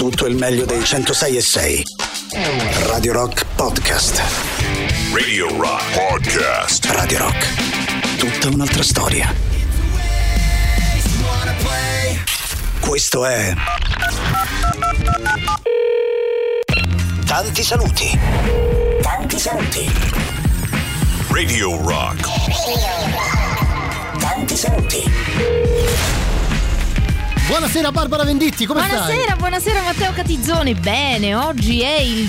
tutto il meglio dei 106.6. Radio Rock Podcast. Radio Rock Podcast. Radio Rock. Tutta un'altra storia. Questo è Tanti saluti. Tanti saluti. Radio Rock. Tanti saluti. Buonasera Barbara Venditti, come stai? Buonasera Matteo Catizzone. Bene, oggi è il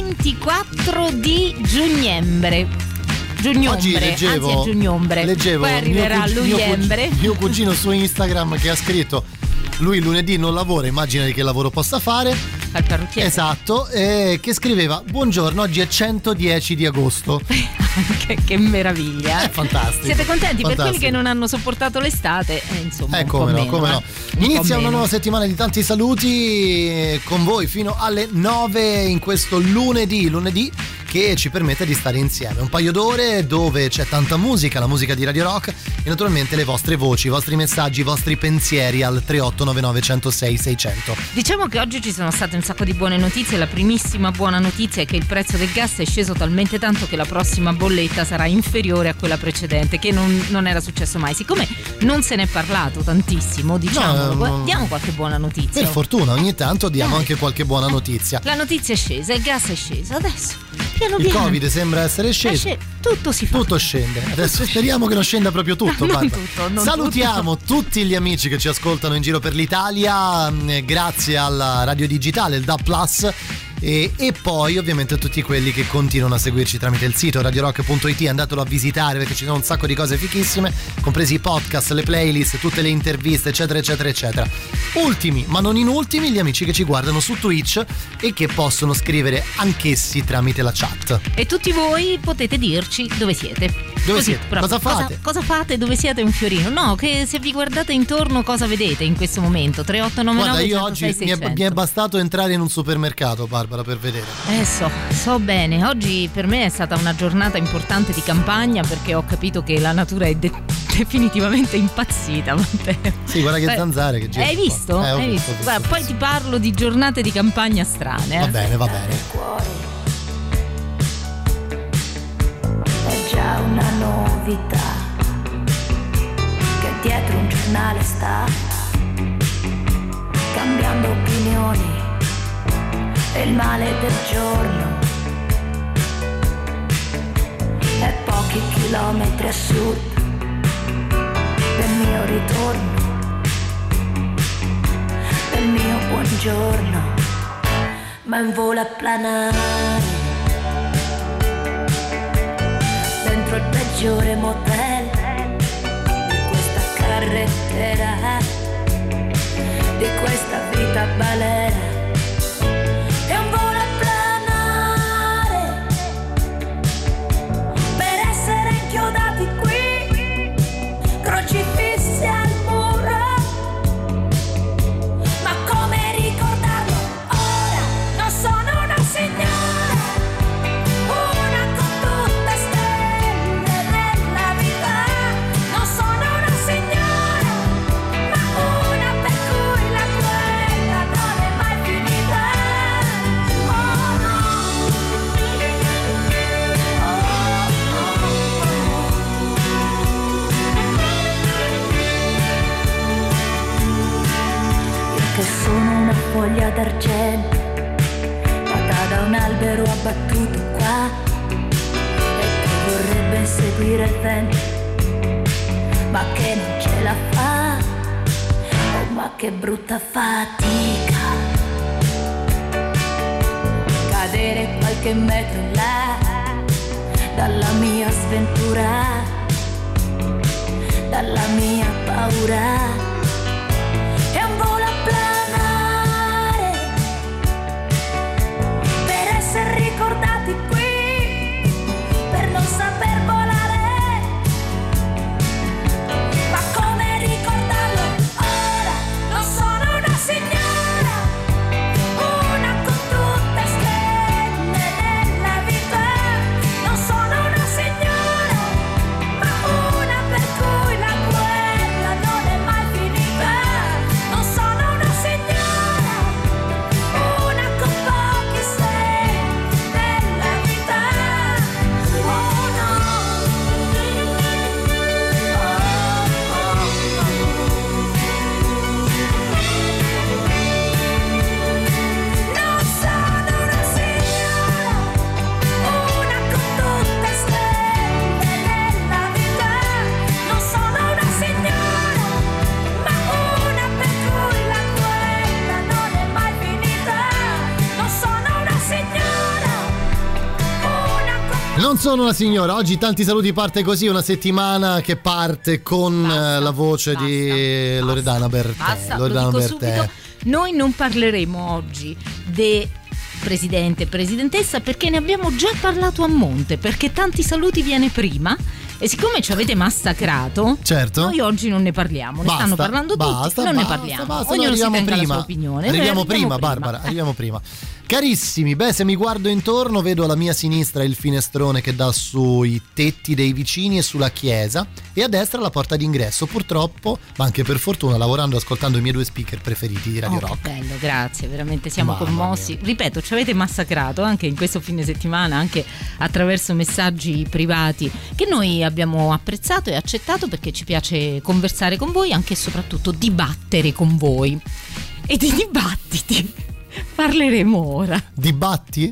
24 di giugnombre. Oggi leggevo Poi arriverà lugliembre. Mio cugino su Instagram che ha scritto: lui lunedì non lavora, immagina di che lavoro possa fare. Al parrucchiere. Esatto, che scriveva: buongiorno, oggi è 110 di agosto. che meraviglia. È fantastico. Siete contenti? Fantastico. Per quelli che non hanno sopportato l'estate, insomma, come no. Inizia una nuova settimana di tanti saluti con voi fino alle 9 in questo lunedì che ci permette di stare insieme. Un paio d'ore dove c'è tanta musica, la musica di Radio Rock e naturalmente le vostre voci, i vostri messaggi, i vostri pensieri al 3899 106 600. Diciamo che oggi ci sono state un sacco di buone notizie. La primissima buona notizia è che il prezzo del gas è sceso talmente tanto che la prossima bolletta sarà inferiore a quella precedente, che non era successo mai. Siccome non se ne è parlato tantissimo, diciamo, diamo qualche buona notizia. Per fortuna ogni tanto diamo anche qualche buona notizia. La notizia è scesa, il gas è sceso, adesso piano il Covid sembra essere sceso. Tutto si fa. Tutto scende. Adesso speriamo che non scenda proprio tutto. Non Salutiamo tutti gli amici che ci ascoltano in giro per l'Italia, grazie alla radio digitale, il DAB+. E poi ovviamente tutti quelli che continuano a seguirci tramite il sito radiorock.it, andatelo a visitare perché ci sono un sacco di cose fichissime, compresi i podcast, le playlist, tutte le interviste, eccetera eccetera eccetera. Ultimi ma non in ultimi gli amici che ci guardano su Twitch e che possono scrivere anch'essi tramite la chat. E tutti voi potete dirci dove siete. Cosa fate? Cosa fate? Dove siete? Un fiorino? No, che se vi guardate intorno cosa vedete in questo momento? 3899. Guarda, io oggi mi è bastato entrare in un supermercato, Barbara, per vedere. So bene. Oggi per me è stata una giornata importante di campagna perché ho capito che la natura è definitivamente impazzita, Matteo. Sì, guarda che zanzare che gira. Hai visto? Hai visto? Guarda, poi ti parlo di giornate di campagna strane. Va bene. È già una novità che dietro un giornale sta cambiando opinioni e il male del giorno è pochi chilometri a sud del mio ritorno, del mio buongiorno, ma in volo a planare dentro il peggiore motel di questa carrettera, di questa vita balera. È un volo a planare per essere inchiodati qui, crocifissi al muro. Ma come ricordarlo ora? Non sono una signora, una con tutte stelle nella vita. Non sono una signora, ma una per cui la guerra non è mai finita. Oh no. Io che sono una foglia d'argento nata da un albero abbattuto qua e che vorrebbe seguire il vento ma che non ce la fa. Oh, ma che brutta fatica cadere qualche metro in là dalla mia sventura, dalla mia paura. È un volo a planare per essere ricordati qui, per non saper volare. Ma come ricordarlo ora? Non sono una signora, una con tutte stelle nella vita. Non sono una signora, ma una per cui la guerra non è mai finita. Non sono una signora, oggi tanti saluti, parte così una settimana che parte con la voce di Loredana Bertè. Basta, Loredana lo dico Bertè. subito, noi non parleremo oggi di presidente e presidentessa perché ne abbiamo già parlato a monte, perché tanti saluti viene prima. E siccome ci avete massacrato, certo, noi oggi non ne parliamo, ne stanno parlando tutti, non ne parliamo. Ognuno si tenga la sua opinione. Arriviamo prima, Barbara, arriviamo prima. Carissimi, se mi guardo intorno vedo alla mia sinistra il finestrone che dà sui tetti dei vicini e sulla chiesa, e a destra la porta d'ingresso. Purtroppo, ma anche per fortuna, lavorando e ascoltando i miei 2 speaker preferiti di Radio Rock. Che bello, grazie, veramente siamo commossi. Ripeto, ci avete massacrato anche in questo fine settimana, anche attraverso messaggi privati che noi abbiamo apprezzato e accettato, perché ci piace conversare con voi, anche e soprattutto dibattere con voi. E di dibattiti parleremo ora. Dibatti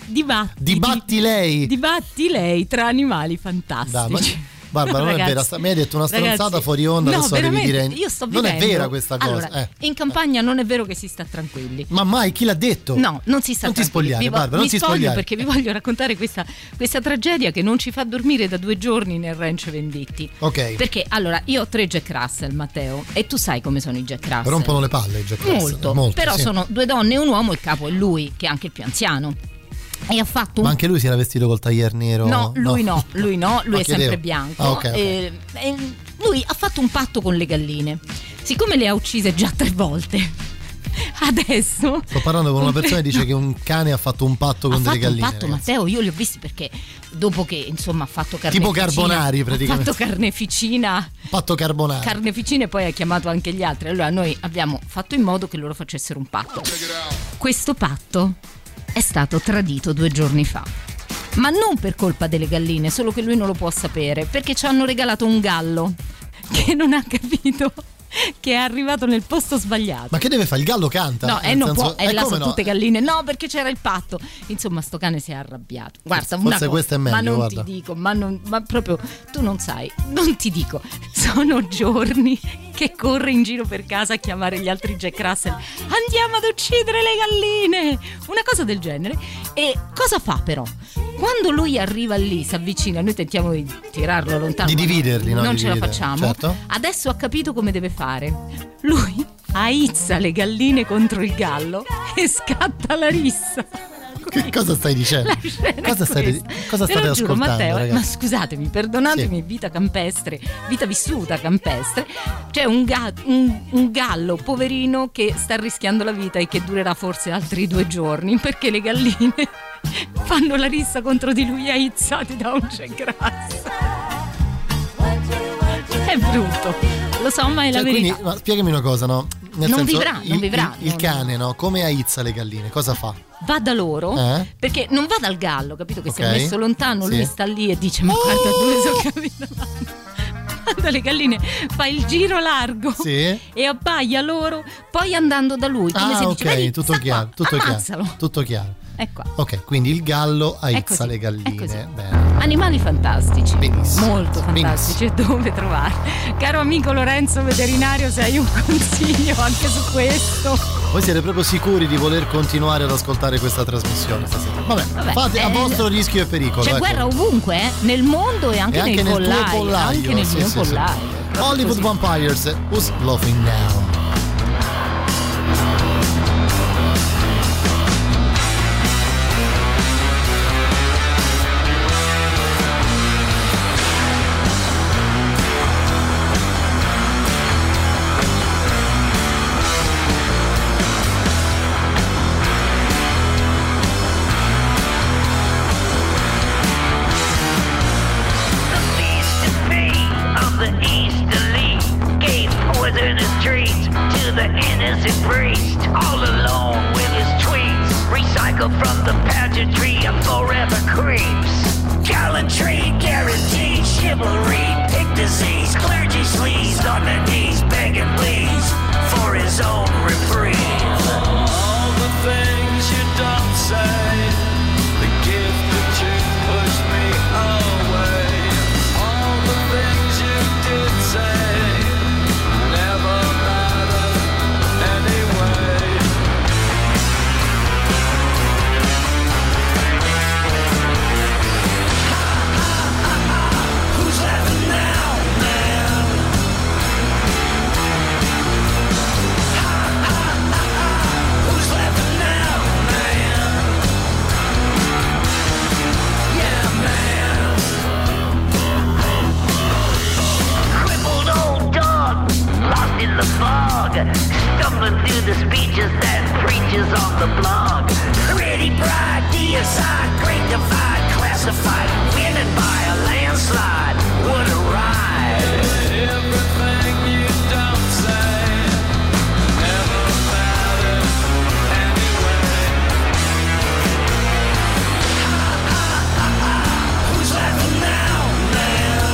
lei tra animali fantastici. Barbara, non ragazzi, è vera, mi hai detto una stronzata fuori onda, no, adesso devi dire io sto non vivendo. è vera questa cosa. Allora, in campagna non è vero che si sta tranquilli. Ma mai, chi l'ha detto? No, non si sta non tranquilli. Ti spogliare, Barbara, non mi ti spoglio spogliare, perché vi voglio raccontare questa tragedia che non ci fa dormire da 2 giorni nel ranch Venditti. Ok. Perché allora io ho 3 Jack Russell, Matteo, e tu sai come sono i Jack Russell. Rompono le palle i Jack Russell. Molto, però sì. Sono 2 donne e un uomo, il capo è lui, che è anche il più anziano. E ha fatto Ma anche lui si era vestito col taglier nero? No, lui è sempre bianco. Okay. Lui ha fatto un patto con le galline. Siccome le ha uccise già 3 volte, adesso sto parlando con una persona che dice che un cane ha fatto un patto con delle galline. Ha fatto un patto, Matteo, io li ho visti perché dopo che insomma ha fatto carneficina, tipo Carbonari praticamente. Ha fatto carneficina. Patto Carbonari. Carneficina, e poi ha chiamato anche gli altri. Allora noi abbiamo fatto in modo che loro facessero un patto. Questo patto è stato tradito 2 giorni fa, ma non per colpa delle galline, solo che lui non lo può sapere, perché ci hanno regalato un gallo che non ha capito che è arrivato nel posto sbagliato. Ma che deve fare? Il gallo canta? No, non può, là sono no? tutte galline. No, perché c'era il patto. Insomma, sto cane si è arrabbiato. Guarda, forse questo è meglio, ma non guarda. ti dico, ma proprio tu non sai, non ti dico. Sono giorni che corre in giro per casa a chiamare gli altri Jack Russell. Andiamo ad uccidere le galline, una cosa del genere. E cosa fa però? Quando lui arriva lì, si avvicina, noi tentiamo di tirarlo lontano, di dividerli, non di ce la dividere, facciamo. certo. Adesso ha capito come deve fare. Lui aizza le galline contro il gallo e scatta la rissa. Che cosa stai dicendo? Cosa state ascoltando, giuro, Matteo, ragazzi? ma scusatemi, perdonatemi, Sì. vita campestre, vita vissuta campestre. C'è un gallo poverino che sta rischiando la vita e che durerà forse altri 2 giorni, perché le galline fanno la rissa contro di lui aizzati da un Jack Russell. È brutto, lo so, ma è la verità. Quindi, ma spiegami una cosa, no? Nel Non senso, vivrà. Il cane, no? Come aizza le galline? Cosa fa? Va da loro, perché non va dal gallo, capito che si è messo lontano, sì. lui sta lì e dice ma guarda dove sono capito. Manda le galline, fa il giro largo, sì. E abbaia loro, poi andando da lui, come se dice, vedi, tutto chiaro, ammazzalo. tutto chiaro. È qua. Ok, quindi il gallo È aizza così, le è galline. così. Bene. Animali fantastici, Benissimo. molto fantastici, e dove trovare? Caro amico Lorenzo veterinario, se hai un consiglio anche su questo. Voi siete proprio sicuri di voler continuare ad ascoltare questa trasmissione stasera? Vabbè, fate a vostro rischio e pericolo. C'è guerra ovunque, nel mondo e anche, anche nei nel tuo pollaio. Anche nel mio pollaio. Sì. Hollywood Così. Vampires, Who's Laughing Now? From the pageantry of forever creeps. Gallantry, guaranteed chivalry. Pick disease, clergy sleaze on their knees, begging please for his own reprieve. All the things you don't say, the gift of truth pushed me away. All the things you did say never mattered anyway. the blog. Pretty bride, DSI, great divide, classified, winning by a landslide. What a ride. Everything you don't say never matters anyway. Who's laughing now, man?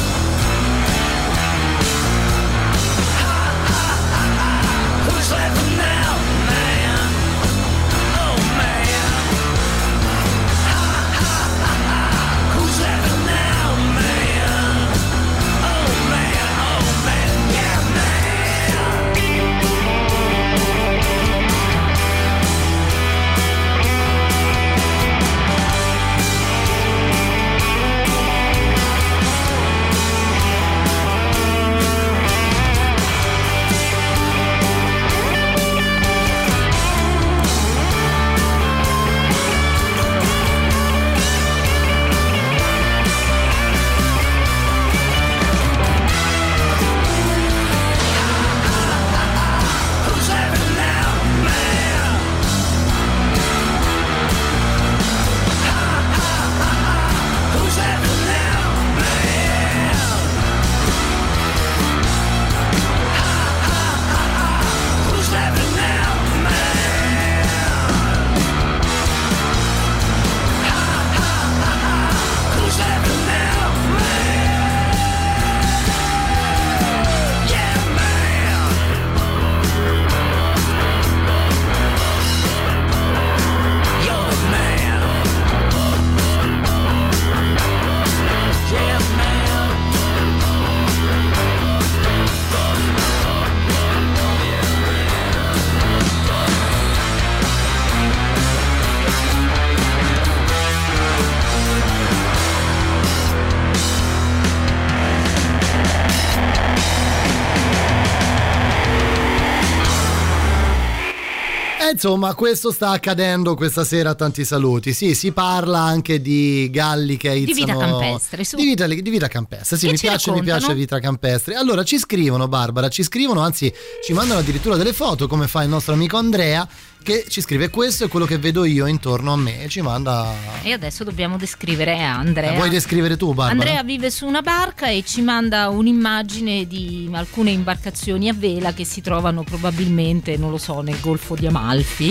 Who's laughing now, man? Oh, man. Who's laughing now, man? Oh, man, yeah, who's laughing now, man? Who's laughing now, man? Who's laughing now, man? Who's laughing now, man? Yeah, man. You're the man. Yeah, man. Insomma, questo sta accadendo questa sera. Tanti saluti. Sì, si parla anche di galli che aizzano, Di vita campestre, su. Di vita campestre. Sì, Che mi ci piace raccontano? vita campestre. Allora ci scrivono, Barbara, anzi ci mandano addirittura delle foto, come fa il nostro amico Andrea, che ci scrive: questo è quello che vedo io intorno a me, e ci manda. E adesso dobbiamo descrivere Andrea. Vuoi descrivere tu, Barbara? Andrea vive su una barca e ci manda un'immagine di alcune imbarcazioni a vela che si trovano probabilmente, non lo so, nel Golfo di Amalfi.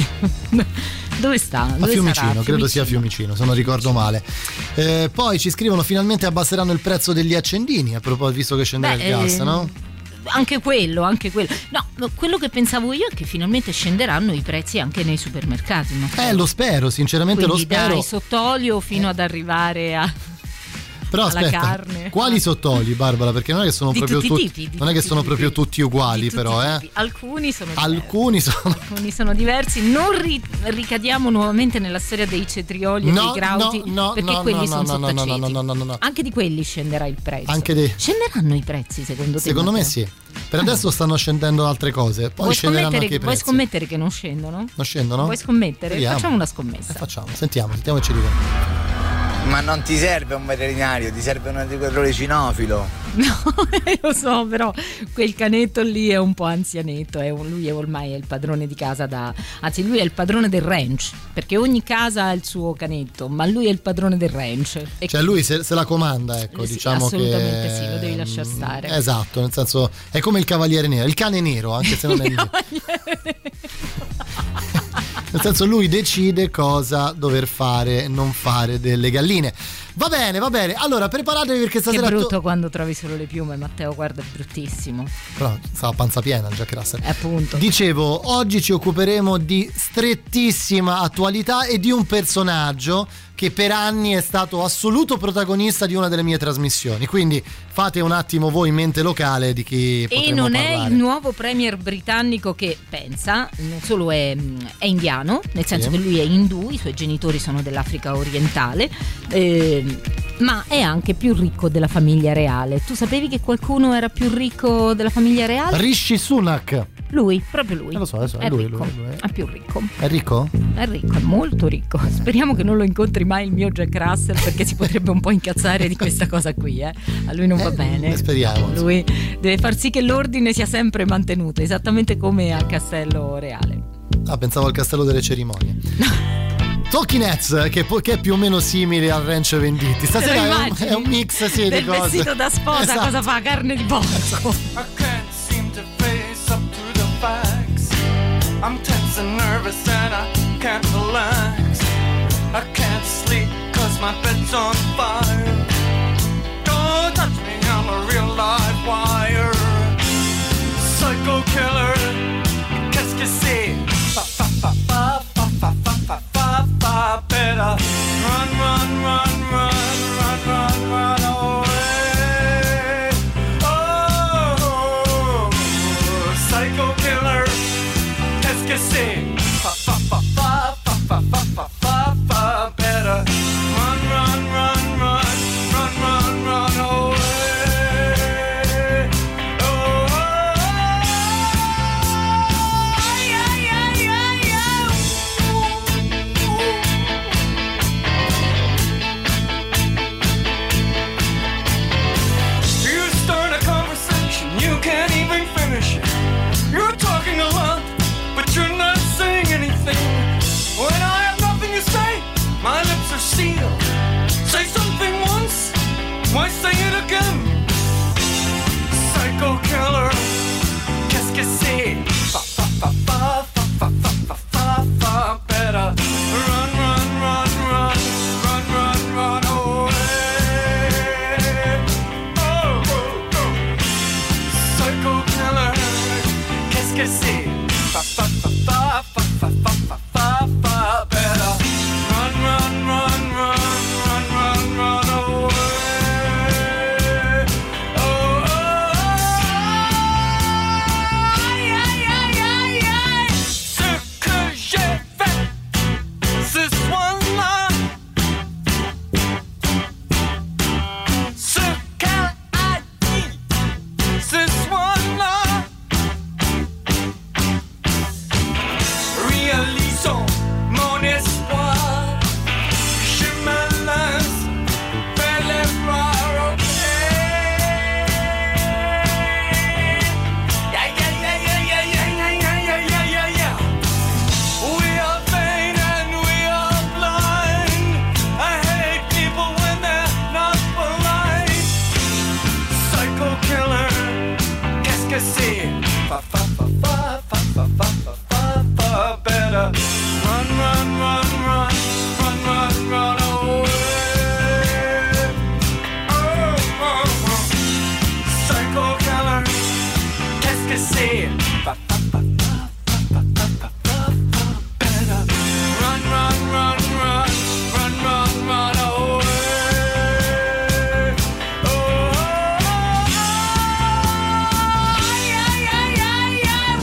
Dove sta? A Dove Fiumicino, sarà? credo sia Fiumicino, se non ricordo male. Poi ci scrivono: finalmente abbasseranno il prezzo degli accendini, a proposito, visto che scenderà il gas, no? Anche quello. No, quello che pensavo io è che finalmente scenderanno i prezzi anche nei supermercati. Lo spero, sinceramente. Quindi lo spero. dai sott'olio fino ad arrivare a... Però alla aspetta, carne. quali sottoli, Barbara? Perché non è che sono Di proprio tutti i tutti, tipi, non è che sono proprio tutti uguali, Di tutti però, i tipi. Alcuni sono Alcuni sono diversi. Non ricadiamo nuovamente nella storia dei cetrioli e dei grauti, perché quelli sono sottaceti. No. Anche di quelli scenderà il prezzo. Scenderanno i prezzi, secondo te? Secondo me sì. Per adesso stanno scendendo altre cose, poi scenderanno anche i prezzi. Vuoi scommettere che non scendono? Non scendono? Vuoi scommettere? Vediamo. Facciamo una scommessa. Sentiamo e ci dicono. Ma non ti serve un veterinario, ti serve un educatore cinofilo. No, lo so, però quel canetto lì è un po' anzianetto, lui è ormai il padrone di casa anzi lui è il padrone del ranch, perché ogni casa ha il suo canetto, ma lui è il padrone del ranch. Cioè lui se la comanda, ecco, sì, diciamo assolutamente che... sì, lo devi lasciar stare. Esatto, nel senso è come il cavaliere nero, il cane nero, anche se non è nero. Nel senso lui decide cosa dover fare e non fare delle galline. Va bene. Allora preparatevi perché stasera... Che brutto quando trovi solo le piume, Matteo, guarda, è bruttissimo. Però stava panza piena il Jack Russell. Appunto. Dicevo, oggi ci occuperemo di strettissima attualità e di un personaggio che per anni è stato assoluto protagonista di una delle mie trasmissioni, quindi fate un attimo voi mente locale di chi potremmo E non parlare. è il nuovo premier britannico che pensa, non solo è indiano, nel senso che lui è indù, i suoi genitori sono dell'Africa orientale, ma è anche più ricco della famiglia reale. Tu sapevi che qualcuno era più ricco della famiglia reale? Rishi Sunak. Lui, proprio lui. Lo so, è lui, ricco, lui. è più ricco. È ricco? È ricco, è molto ricco. Speriamo che non lo incontri mai il mio Jack Russell, perché si potrebbe un po' incazzare di questa cosa qui, A lui non va bene. Speriamo. Lui deve far sì che l'ordine sia sempre mantenuto, esattamente come a Castello Reale. pensavo al Castello delle Cerimonie. Talking Heads, che è più o meno simile al Ranch Venditti. Stasera è un mix, sì, del di cose. vestito da sposa, Esatto. cosa fa? Carne di porco. I can't seem to face up to the facts. I'm tense and nervous and I can't relax. I can't sleep cause my bed's on fire. Don't touch me, I'm a real live wire. Psycho killer, qu'est-ce que c'est? Fa fa fa fa fa fa fa fa fa fa. Better run, run, run, run, run, run, run away. Oh, psycho killer, qu'est-ce que c'est? Fa fa fa fa fa fa fa fa fa fa. Better run, run, run, run, run, run, run away. You start a conversation, you can't even finish it. You're talking a lot, but you're not saying anything. When I have nothing to say, my lips are sealed. Say something once, why say it again? Psycho killer, qu'est-ce que c'est? Fa fa fa fa fa fa fa fa fa fa. Better run, run, run, run, run, run, run away. Oh, oh, oh. Psycho killer, qu'est-ce que c'est? Fa fa fa fa fa fa fa fa fa fa. Better run, run, run, run, run, run, run away. Oh, oh, aïe, aïe, aïe, aïe, aïe. Ce que j'ai fait ce soir-là, ce qu'elle a dit ce soir-là, réalisons mon espoir. Je me lance vers les bras, ok. Yeah, yeah, yeah, yeah, yeah, yeah, yeah, yeah, yeah, yeah, yeah. We are vain and we are blind. I hate people when they're not polite. Psycho killer, qu'est-ce que c'est? Fa fa fa fa fa fa fa fa fa fa. Better run, run, run, run, run, run, run away. Oh, oh, oh. Psycho killer, qu'est-ce que c'est? Fa fa fa fa fa fa fa fa fa. Better run, run, run, run, run, run, run away. Oh, oh, oh. Aïe, aïe, aïe, aïe, aïe.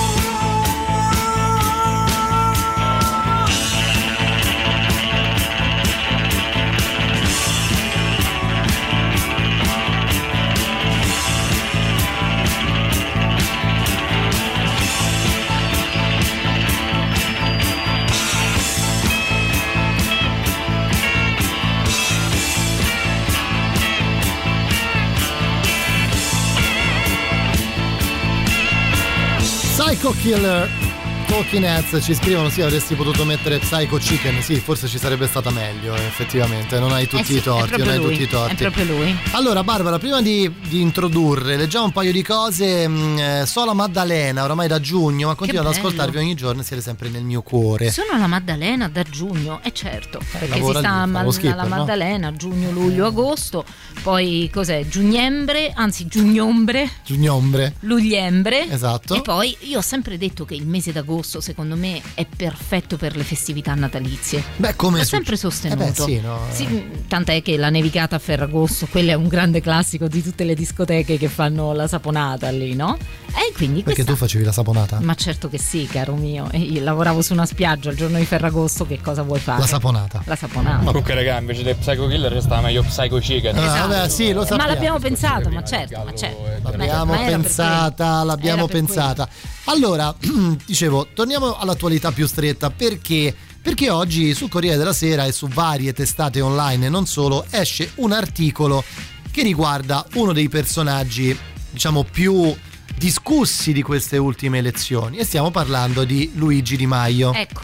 Psycho Killer, Talking Heads, ci scrivono: sì, avresti potuto mettere Psycho Chicken, sì, forse ci sarebbe stata meglio, effettivamente, non hai tutti sì, i torti, non hai tutti i torti. È proprio lui. Allora Barbara, prima di introdurre, leggiamo un paio di cose. So la Maddalena oramai da giugno, ma continuo ad bello. ascoltarvi ogni giorno e siete sempre nel mio cuore. Sono la Maddalena da giugno, perché si lavora sta lì, fa lo skipper, alla no? Maddalena, giugno, luglio, agosto, poi cos'è? Giugnembre, anzi giugnombre, Giugnombre. lugliembre. Esatto. E poi io ho sempre detto che il mese d'agosto secondo me è perfetto per le festività natalizie. Beh, come L'ho sempre sostenuto. sì, no? Sì, tant'è che la nevicata a Ferragosto, quello è un grande classico di tutte le discoteche che fanno la saponata lì, no? E quindi Perché questa... tu facevi la saponata? Ma certo che sì, caro mio. E io lavoravo su una spiaggia il giorno di Ferragosto, che cosa vuoi fare? La saponata. La saponata. Comunque raga, invece del Psycho Killer stava meglio Psycho Chicken. Vabbè, sì, lo sappiamo. Ma l'abbiamo pensato, ma certo. L'abbiamo Ma era per pensata, quello. l'abbiamo Era per pensata. Allora, dicevo, torniamo all'attualità più stretta, perché oggi sul Corriere della Sera e su varie testate online e non solo esce un articolo che riguarda uno dei personaggi, diciamo, più discussi di queste ultime elezioni, e stiamo parlando di Luigi Di Maio. Ecco,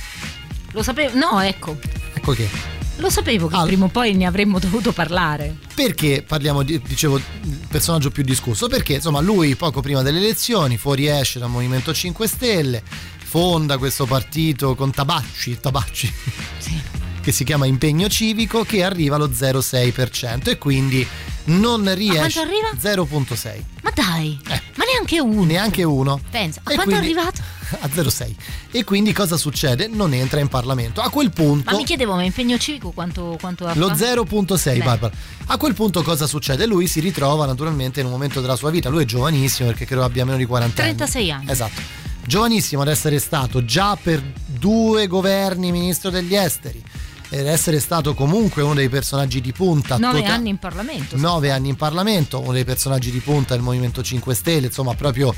lo sapevo, no, ecco che lo sapevo che prima o poi ne avremmo dovuto parlare. Perché parliamo dicevo, il personaggio più discusso? Perché insomma lui poco prima delle elezioni fuoriesce dal Movimento 5 Stelle, fonda questo partito con Tabacci sì, che si chiama Impegno Civico, che arriva allo 0,6% e quindi non riesce. A quanto arriva? 0,6. Ma dai, ma neanche uno. Pensa, a quanto è arrivato? A 0,6. E quindi cosa succede? Non entra in Parlamento. A quel punto. Ma mi chiedevo, ma Impegno Civico quanto ha? Lo 0,6, Barbara. A quel punto cosa succede? Lui si ritrova naturalmente in un momento della sua vita. Lui è giovanissimo, perché credo abbia meno di 40 36 anni. Esatto. Giovanissimo ad essere stato già per 2 governi ministro degli esteri, ed essere stato comunque uno dei personaggi di punta. 9 anni in Parlamento. 9 anni in Parlamento, uno dei personaggi di punta del Movimento 5 Stelle, insomma proprio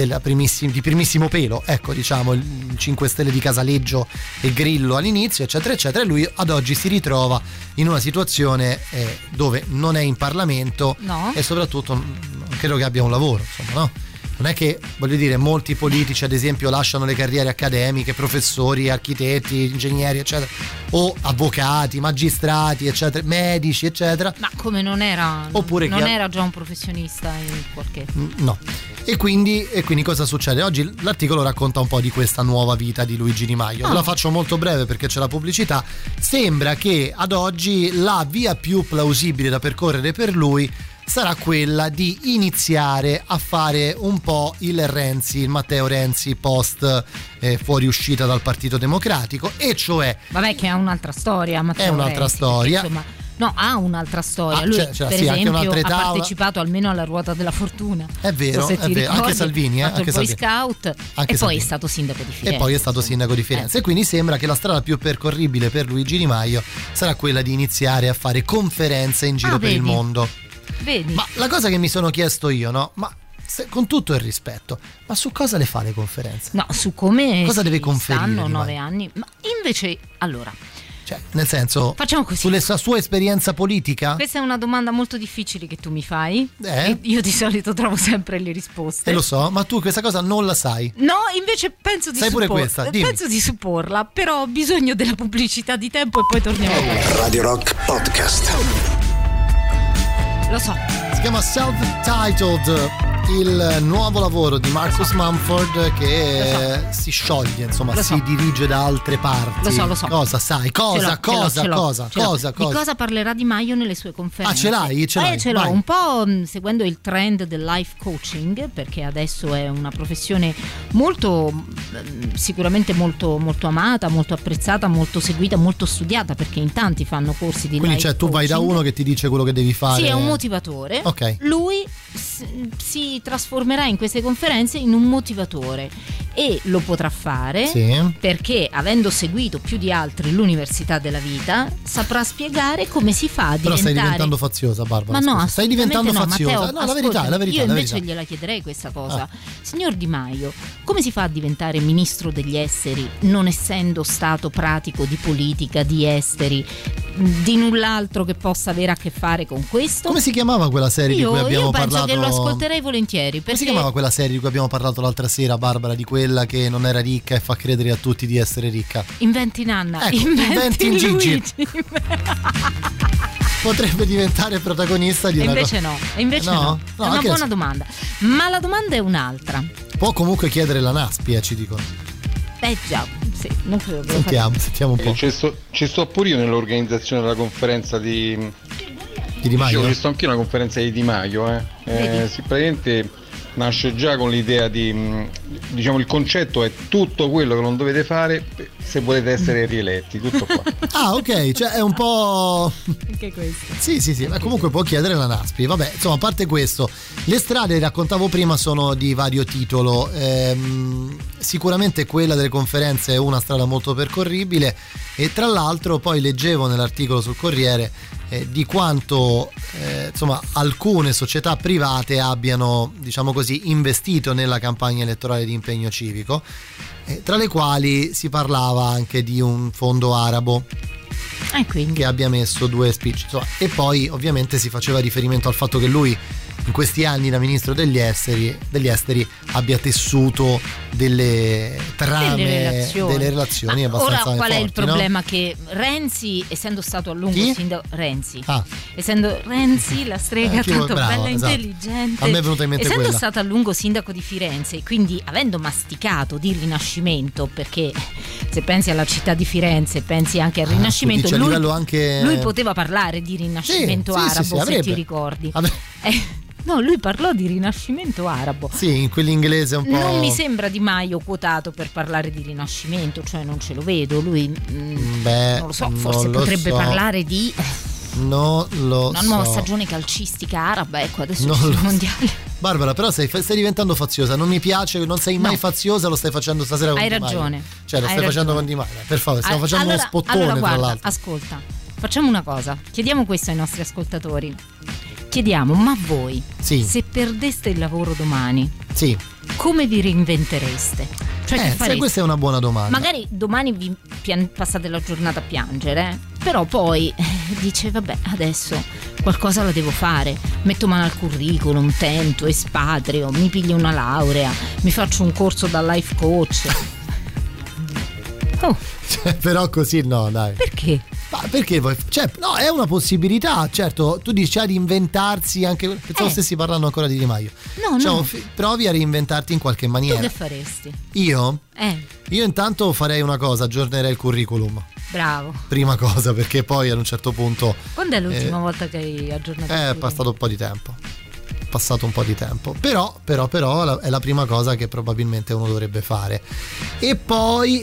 di primissimo pelo, ecco, diciamo, il 5 Stelle di Casaleggio e Grillo all'inizio, eccetera eccetera, e lui ad oggi si ritrova in una situazione dove non è in Parlamento, no, e soprattutto non credo che abbia un lavoro, insomma, no? Non è che, voglio dire, molti politici ad esempio lasciano le carriere accademiche, professori, architetti, ingegneri eccetera, o avvocati, magistrati eccetera, medici eccetera. Ma come non era? Oppure non era già un professionista in qualche? No. E quindi cosa succede? Oggi l'articolo racconta un po' di questa nuova vita di Luigi Di Maio. La faccio molto breve perché c'è la pubblicità. Sembra che ad oggi la via più plausibile da percorrere per lui sarà quella di iniziare a fare un po' il Matteo Renzi post fuoriuscita dal Partito Democratico, e cioè, vabbè, che ha un'altra storia, Matteo è un'altra Renzi, storia, insomma, no, ha un'altra storia. Lui per sì, esempio anche ha partecipato almeno alla ruota della fortuna. È vero, è vero. Anche Salvini, ha fatto anche il Boy Salvini. Scout, Anche e Salvini. poi è stato sindaco di Firenze. E quindi sembra che la strada più percorribile per Luigi Di Maio sarà quella di iniziare a fare conferenze in giro per il mondo. Vedi? Ma la cosa che mi sono chiesto io, no? Ma con tutto il rispetto, ma su cosa le fa le conferenze? No, su come cosa deve conferire? Stanno 9 anni. Ma invece, allora, cioè, nel senso, facciamo così. Sulla sua esperienza politica? Questa è una domanda molto difficile che tu mi fai. E io di solito trovo sempre le risposte. Lo so, ma tu questa cosa non la sai. No, invece penso di pure questa, dimmi. Penso di supporla, però ho bisogno della pubblicità di tempo e poi torniamo. Radio Rock Podcast. Lo so. Si chiama Self-Titled, il nuovo lavoro di Marcus Mumford, che si scioglie, insomma, si dirige da altre parti. Lo so. Cosa sai? Cosa? Di cosa parlerà Di Maio nelle sue conferenze? Ce l'hai? Ce l'ho, un po' seguendo il trend del life coaching, perché adesso è una professione molto, sicuramente molto, molto amata, molto apprezzata, molto seguita, molto studiata, perché in tanti fanno corsi di quindi life tu vai da uno che ti dice quello che devi fare. Sì, è un motivatore. Ok. Lui si trasformerà in queste conferenze in un motivatore, e lo potrà fare perché, avendo seguito più di altri l'università della vita, saprà spiegare come si fa a diventare. Però stai diventando faziosa, Barbara. Ma no, stai diventando faziosa. Matteo, no, la verità. Io invece gliela chiederei questa cosa. Signor Di Maio, come si fa a diventare ministro degli esteri non essendo stato pratico di politica, di esteri, di null'altro che possa avere a che fare con questo? Come si chiamava quella serie di cui abbiamo parlato? Io penso che lo ascolterei volentieri. Come si chiamava quella serie di cui abbiamo parlato l'altra sera, Barbara, di quella che non era ricca e fa credere a tutti di essere ricca? Inventi Nanna. Ecco, inventi Gigi. Potrebbe diventare protagonista di una cosa. Invece no. È una buona domanda. Ma la domanda è un'altra. Può comunque chiedere la NASPI, ci dicono. Già, sì, non credo. Sentiamo un po'. Ci sto pure io nell'organizzazione della conferenza di Maio. Ci sto anche io una conferenza di Di Maio. Sì, praticamente nasce già con l'idea di, diciamo, il concetto è tutto quello che non dovete fare se volete essere rieletti, tutto qua. Ok, cioè è un po'. Anche questo. Sì, ma comunque può chiedere la NASPI. Vabbè, insomma, a parte questo, le strade, raccontavo prima, sono di vario titolo. Sicuramente quella delle conferenze è una strada molto percorribile, e tra l'altro poi leggevo nell'articolo sul Corriere di quanto insomma alcune società private abbiano, diciamo così, investito nella campagna elettorale di Impegno Civico, tra le quali si parlava anche di un fondo arabo che abbia messo 2 speech, insomma, e poi ovviamente si faceva riferimento al fatto che lui in questi anni da ministro degli esteri abbia tessuto delle trame, delle relazioni abbastanza ora qual forti, è il problema? no? Che Renzi, essendo stato a lungo sindaco, essendo Renzi la strega tanto bravo, bella, esatto. intelligente, a me è venuta in mente essendo quella. stato a lungo sindaco di Firenze, quindi avendo masticato di Rinascimento, perché se pensi alla città di Firenze pensi anche al Rinascimento, lui poteva parlare di Rinascimento arabo, se ti ricordi. No, lui parlò di Rinascimento arabo. Sì, in quell'inglese un po'. Non mi sembra Di Maio quotato per parlare di Rinascimento, cioè non ce lo vedo. Lui non lo so, forse potrebbe parlare di una nuova stagione calcistica araba, ecco, adesso ci sono i mondiali. Barbara, però stai diventando faziosa, non mi piace, non sei mai faziosa, lo stai facendo stasera con Di Maio. Hai ragione. Cioè, lo stai facendo con Di Maio. Per favore, stiamo facendo uno spottone, allora, guarda, tra l'altro. Ascolta, facciamo una cosa, chiediamo questo ai nostri ascoltatori. Chiediamo, ma voi, se perdeste il lavoro domani, come vi reinventereste? Cioè, questa è una buona domanda. Magari domani vi passate la giornata a piangere, però poi dice vabbè, adesso qualcosa la devo fare, metto mano al curriculum, tento, espatrio, mi piglio una laurea, mi faccio un corso da life coach. Però così no, dai. Perché? Ma perché poi? Cioè, no, è una possibilità, certo. Tu dici di inventarsi anche. Pensavo stessi parlando ancora di Di Maio. No. Provi a reinventarti in qualche maniera. Tu che faresti? Io? Io intanto farei una cosa, aggiornerei il curriculum. Bravo. Prima cosa, perché poi ad un certo punto. Quando è l'ultima volta che hai aggiornato il curriculum? È passato un po' di tempo. Però è la prima cosa che probabilmente uno dovrebbe fare. E poi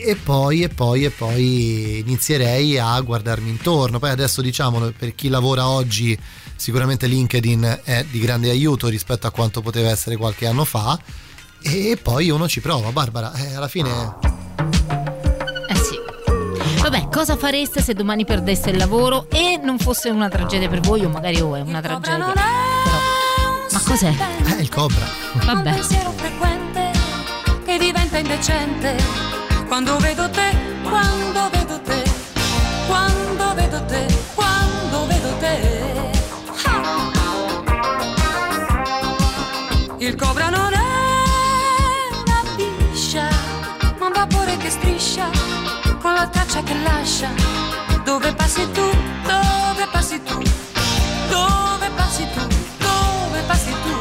inizierei a guardarmi intorno. Poi adesso, diciamo, per chi lavora oggi sicuramente LinkedIn è di grande aiuto rispetto a quanto poteva essere qualche anno fa, e poi uno ci prova. Barbara, alla fine sì. Vabbè, cosa fareste se domani perdeste il lavoro e non fosse una tragedia per voi, o magari è una tragedia? Ma cos'è? Il Cobra. Vabbè. Un pensiero frequente che diventa indecente quando vedo te, quando vedo te, quando vedo te, quando vedo te. Il Cobra non è una biscia, ma un vapore che striscia con la traccia che lascia. Dove passi tu, dove passi tu, dove passi tu, dove passi tu.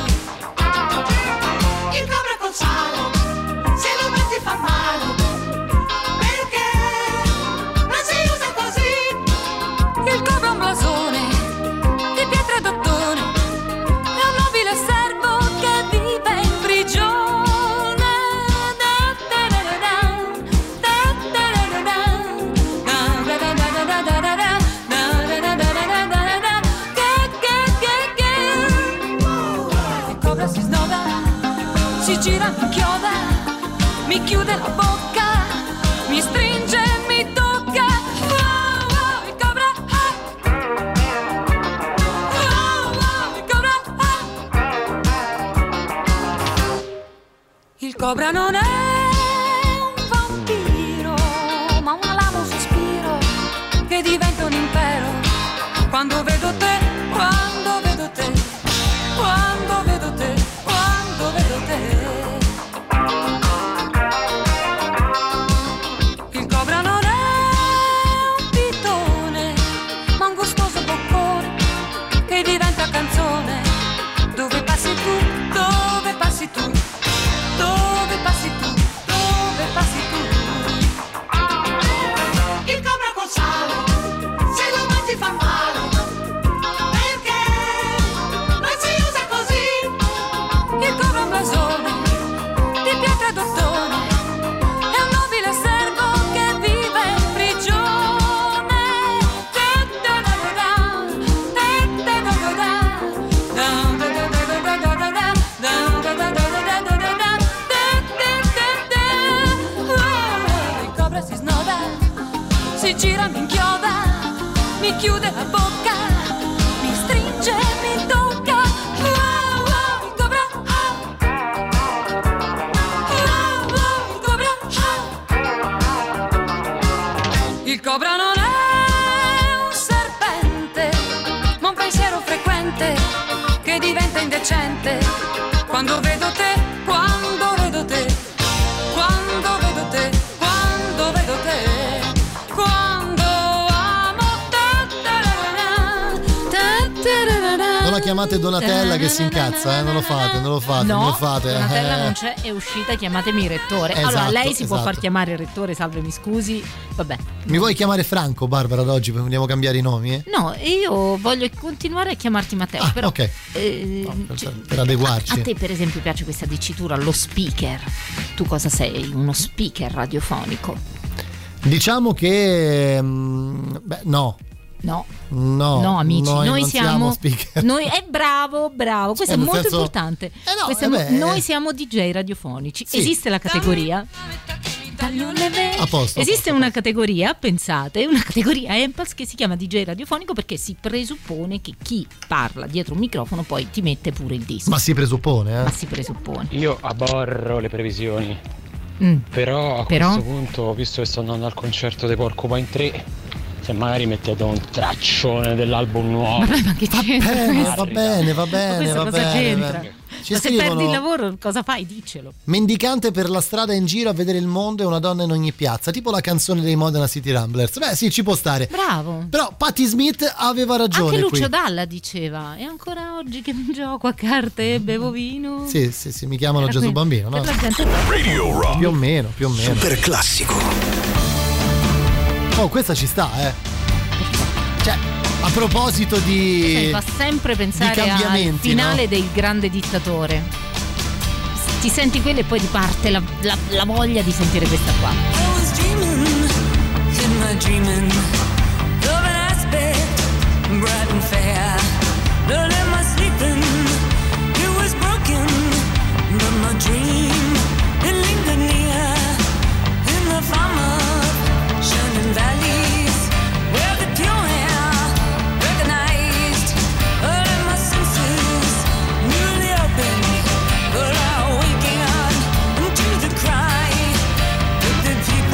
Il Cobra col sale, se lo metti fa male, perché non si usa così. Il Cobra è un blasone di pietra e d'ottone, è un nobile servo che vive in prigione. Si gira, mi chioda, mi chiude la bocca, mi stringe, mi tocca. Il Cobra, il Cobra. Il Cobra non è un vampiro, ma un alamo sospiro che diventa un impero. Quando vedo te, quando vedo te, quando vedo te, quando vedo te. Il Cobra non è un pitone, ma un gustoso boccone che diventa canzone. Dove passi tu, dove passi tu, dove passi tu, dove passi tu. Il Cobra col sale, se lo mangi fa male, perché non si usa così. Il Cobra è un blasone di pietra e d'ottone, è un nobile servo che vive in prigione. Il Cobra si snoda, si gira, mi inchioda, mi chiude la bocca, mi stringe, mi tocca. Il Cobra, il Cobra. Il Cobra non è un serpente, ma un pensiero frequente che diventa veramente indecente quando vedo te, quando vedo te, quando vedo te, quando vedo te, quando amo Non la chiamate Donatella che si incazza, non lo fate, non lo fate, no, non lo fate. Donatella non c'è, è uscita, chiamatemi rettore. Esatto, allora lei si può esatto. far chiamare rettore, salve mi scusi, vabbè. Mi vuoi chiamare Franco, Barbara, ad oggi? Vogliamo cambiare i nomi? No, io voglio continuare a chiamarti Matteo, però ok. Per adeguarci. A te per esempio piace questa dicitura, lo speaker. Tu cosa sei? Uno speaker radiofonico? Diciamo che no. No, amici, noi siamo speaker. bravo, questo è molto importante. Noi siamo DJ radiofonici. Sì. Esiste la categoria? A posto. Esiste una categoria, pensate, una categoria EMPAS che si chiama DJ radiofonico perché si presuppone che chi parla dietro un microfono poi ti mette pure il disco. Ma si presuppone, Ma si presuppone. Io aborro le previsioni. Però a questo punto, visto che sto andando al concerto dei Porcupine 3, se magari mettete un traccione dell'album nuovo. Vabbè, ma che c'entra? Va bene. Ma questo cosa c'entra? Ci ma se scrivono, perdi il lavoro cosa fai? Diccelo. Mendicante per la strada in giro a vedere il mondo e una donna in ogni piazza, tipo la canzone dei Modena City Ramblers. Beh sì, ci può stare. Bravo. Però Patti Smith aveva ragione. Anche Lucio qui. Dalla diceva: e ancora oggi che non gioco a carte e bevo vino. Sì, mi chiamano Era Gesù qui. Bambino, no? Per la gente Radio Rock. Più o meno. Super classico. Oh, questa ci sta, Cioè, a proposito di fa sempre pensare al cambiamenti, finale no? del grande dittatore. Ti senti quello e poi ti parte la voglia di sentire questa qua. I was dreaming, in my dreaming, of an aspect bright and fair. But in my sleeping, it was broken. But my dream, it lingered near. In the farm of shining valleys, where the pure air recognized all of my senses newly open. But I awakened into the cry that the people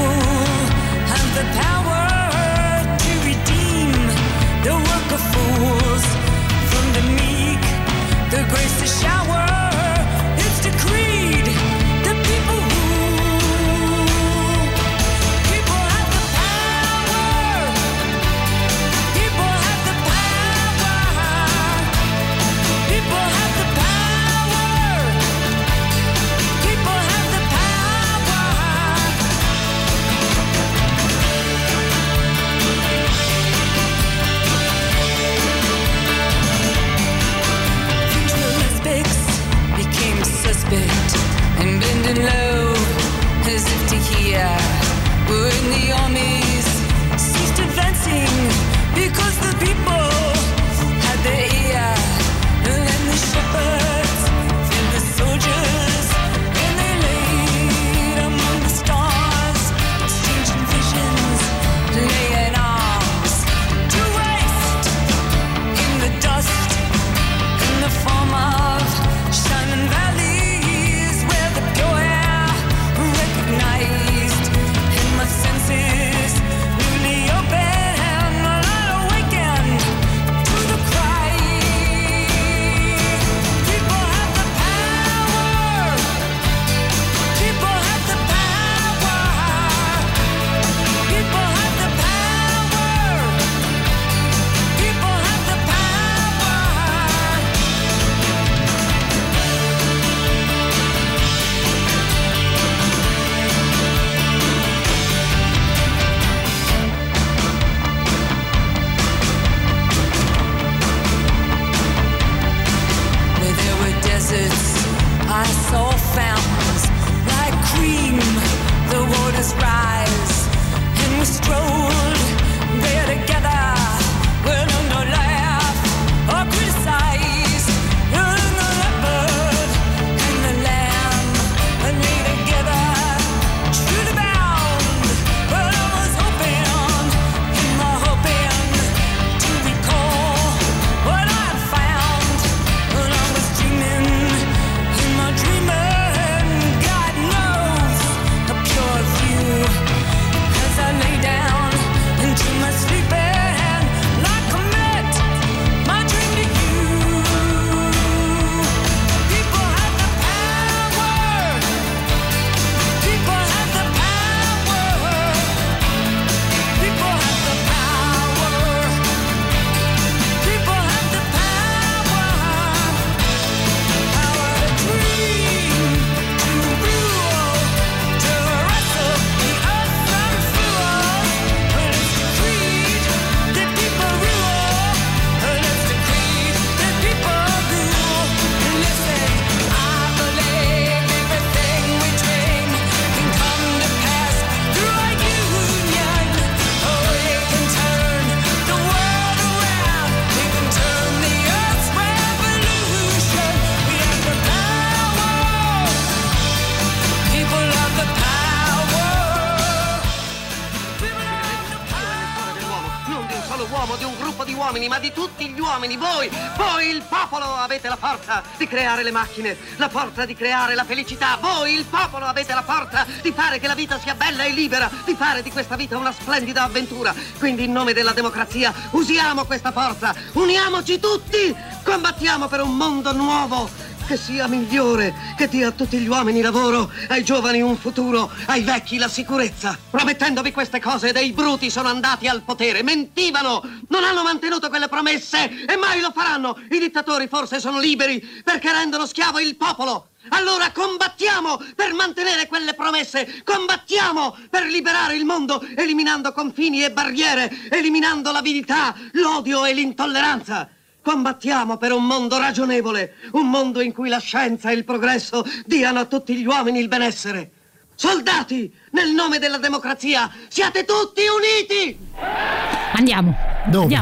solo uomo, di un gruppo di uomini, ma di tutti gli uomini. Voi, il popolo, avete la forza di creare le macchine, la forza di creare la felicità. Voi, il popolo, avete la forza di fare che la vita sia bella e libera, di fare di questa vita una splendida avventura. Quindi in nome della democrazia usiamo questa forza, uniamoci tutti, combattiamo per un mondo nuovo che sia migliore, che dia a tutti gli uomini lavoro, ai giovani un futuro, ai vecchi la sicurezza. Promettendovi queste cose, dei bruti sono andati al potere, mentivano, non hanno mantenuto quelle promesse e mai lo faranno. I dittatori forse sono liberi perché rendono schiavo il popolo. Allora combattiamo per mantenere quelle promesse, combattiamo per liberare il mondo, eliminando confini e barriere, eliminando l'avidità, l'odio e l'intolleranza. Combattiamo per un mondo ragionevole, un mondo in cui la scienza e il progresso diano a tutti gli uomini il benessere. Soldati, nel nome della democrazia, siate tutti uniti! Andiamo. Dove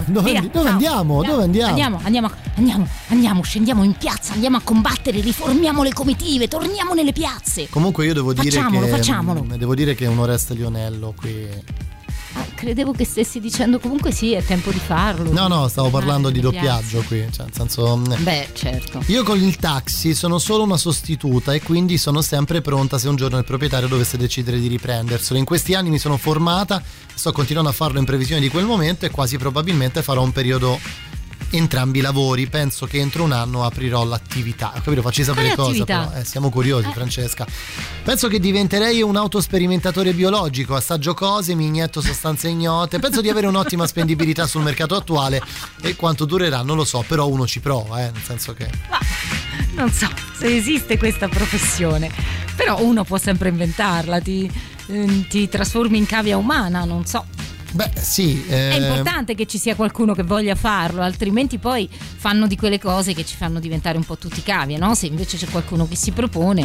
andiamo, scendiamo in piazza, andiamo a combattere, riformiamo le comitive, torniamo nelle piazze. Comunque io devo dire facciamolo. Devo dire che è un Oreste Lionello qui. Credevo che stessi dicendo comunque sì, è tempo di farlo. No, stavo parlando di doppiaggio qui, cioè nel senso. Beh, certo. Io con il taxi sono solo una sostituta e quindi sono sempre pronta se un giorno il proprietario dovesse decidere di riprenderselo. In questi anni mi sono formata, sto continuando a farlo in previsione di quel momento e quasi probabilmente farò un periodo entrambi i lavori. Penso che entro un anno aprirò l'attività. Ho capito, facci sapere cosa però. Siamo curiosi, Francesca. Penso che diventerei un autosperimentatore biologico, assaggio cose, mi inietto sostanze ignote. Penso di avere un'ottima spendibilità sul mercato attuale e quanto durerà non lo so, però uno ci prova, nel senso che non so se esiste questa professione, però uno può sempre inventarla, ti trasformi in cavia umana, non so. Beh, sì. È importante che ci sia qualcuno che voglia farlo, altrimenti poi fanno di quelle cose che ci fanno diventare un po' tutti cavie, no? Se invece c'è qualcuno che si propone.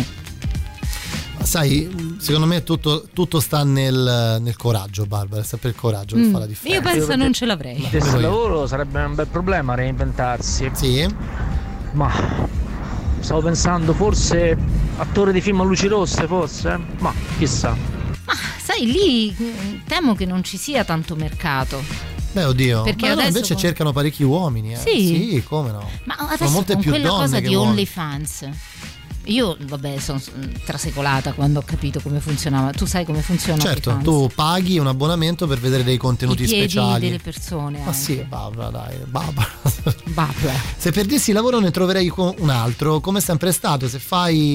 Sai, secondo me tutto sta nel coraggio, Barbara, sta per il coraggio per fare la differenza. Io penso non ce l'avrei. Il stesso lavoro sarebbe un bel problema reinventarsi. Sì. Ma stavo pensando forse attore di film a luci rosse, forse? Ma chissà. Ma sai, lì temo che non ci sia tanto mercato. Beh, oddio. Perché adesso invece cercano parecchi uomini. Sì, come no? Ma adesso sono molte con più quella donne cosa che di uomini. OnlyFans. Io, vabbè, sono trasecolata quando ho capito come funzionava. Tu sai come funziona? Certo, OnlyFans? tu paghi un abbonamento per vedere dei contenuti I piedi speciali delle persone. Ma sì, Barbara, dai, Barbara. Se perdessi il lavoro ne troverei un altro, come sempre è stato. Se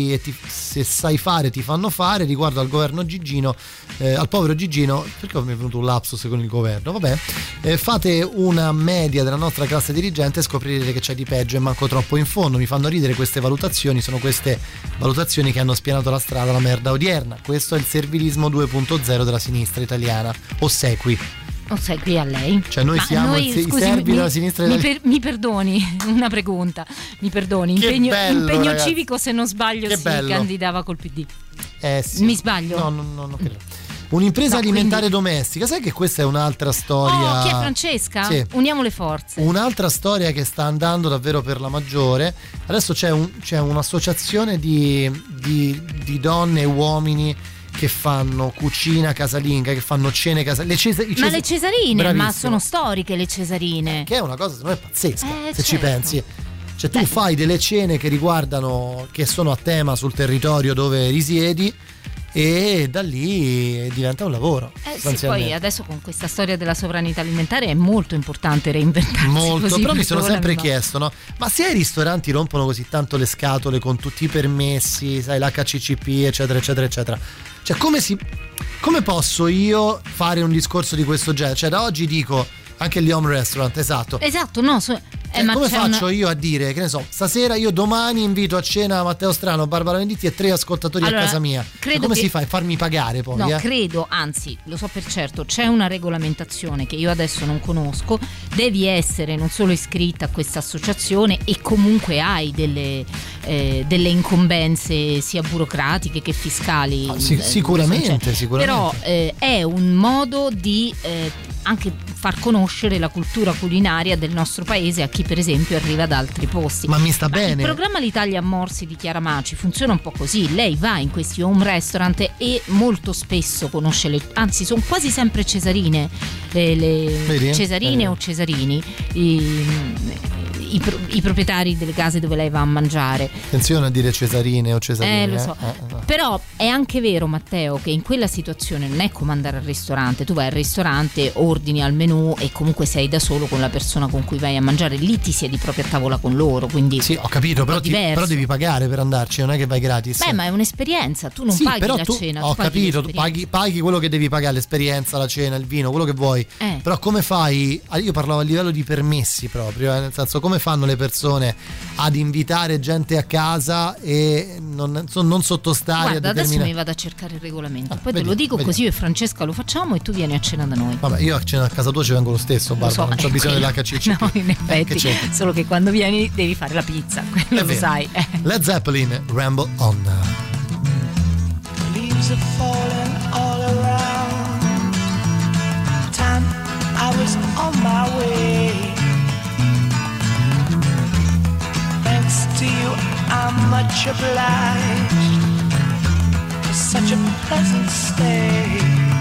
sai fare ti fanno fare. Riguardo al governo Gigino, al povero Gigino, perché mi è venuto un lapsus con il governo, vabbè, fate una media della nostra classe dirigente e scoprirete che c'è di peggio e manco troppo in fondo. Mi fanno ridere queste valutazioni, sono queste valutazioni che hanno spianato la strada alla merda odierna. Questo è il servilismo 2.0 della sinistra italiana. Ossequi a lei. Cioè noi siamo i servi della sinistra italiana. Mi perdoni, una pregunta, mi perdoni, impegno civico, se non sbaglio, si candidava col PD. Sì. Mi sbaglio? No, non credo. Un'impresa alimentare domestica, sai che questa è un'altra storia. Chi è Francesca? Sì. Uniamo le forze. Un'altra storia che sta andando davvero per la maggiore. Adesso c'è un'associazione di donne e uomini che fanno cucina casalinga, che fanno cene casalinghe. Le cesarine, bravissimo. Ma sono storiche le cesarine. Che è una cosa secondo me pazzesca, se certo. ci pensi. Cioè tu fai delle cene che sono a tema sul territorio dove risiedi e da lì diventa un lavoro. Sì, poi adesso con questa storia della sovranità alimentare è molto importante reinventarsi. Molto, così, però mi sono sempre chiesto, no? Ma se ai ristoranti rompono così tanto le scatole con tutti i permessi, sai, l'HCCP, eccetera, eccetera, eccetera. Cioè come posso io fare un discorso di questo genere? Cioè da oggi dico anche gli home restaurant, esatto, no, ma come faccio io a dire, che ne so, stasera io domani invito a cena Matteo Strano, Barbara Venditti e 3 ascoltatori a casa mia. Come si fa a farmi pagare poi? No, credo, anzi, lo so per certo, c'è una regolamentazione che io adesso non conosco, devi essere non solo iscritta a questa associazione e comunque hai delle incombenze sia burocratiche che fiscali. Sicuramente. Però è un modo di anche far conoscere la cultura culinaria del nostro paese a chi chi per esempio arriva da altri posti. Ma mi sta bene. Il programma L'Italia a Morsi di Chiara Maci funziona un po' così: lei va in questi home restaurant e molto spesso conosce anzi sono quasi sempre cesarine, le cesarine o cesarini, i proprietari delle case dove lei va a mangiare. Attenzione a dire cesarine o cesarine. Lo so. Però è anche vero, Matteo, che in quella situazione non è come andare al ristorante. Tu vai al ristorante, ordini al menù e comunque sei da solo con la persona con cui vai a mangiare. Lì ti siedi proprio a tavola con loro, quindi sì, ho capito, però devi pagare per andarci, non è che vai gratis. Beh, ma è un'esperienza, tu non paghi la cena. Ho capito, paghi quello che devi pagare, l'esperienza, la cena, il vino, quello che vuoi. Però come fai? Io parlavo a livello di permessi proprio, nel senso, come fanno le persone ad invitare gente a casa e non sottostare. Guarda, adesso mi vado a cercare il regolamento, poi te lo dico, così io e Francesca lo facciamo e tu vieni a cena da noi. Vabbè, io a cena a casa tua ci vengo lo stesso, Barbara, non c'ho bisogno dell'HCC. No, in effetti, solo che quando vieni devi fare la pizza, quello lo sai. Led Zeppelin, Ramble On. Leaves are falling all around. Time I was on my way. Thanks to you, I'm much obliged for such a pleasant stay.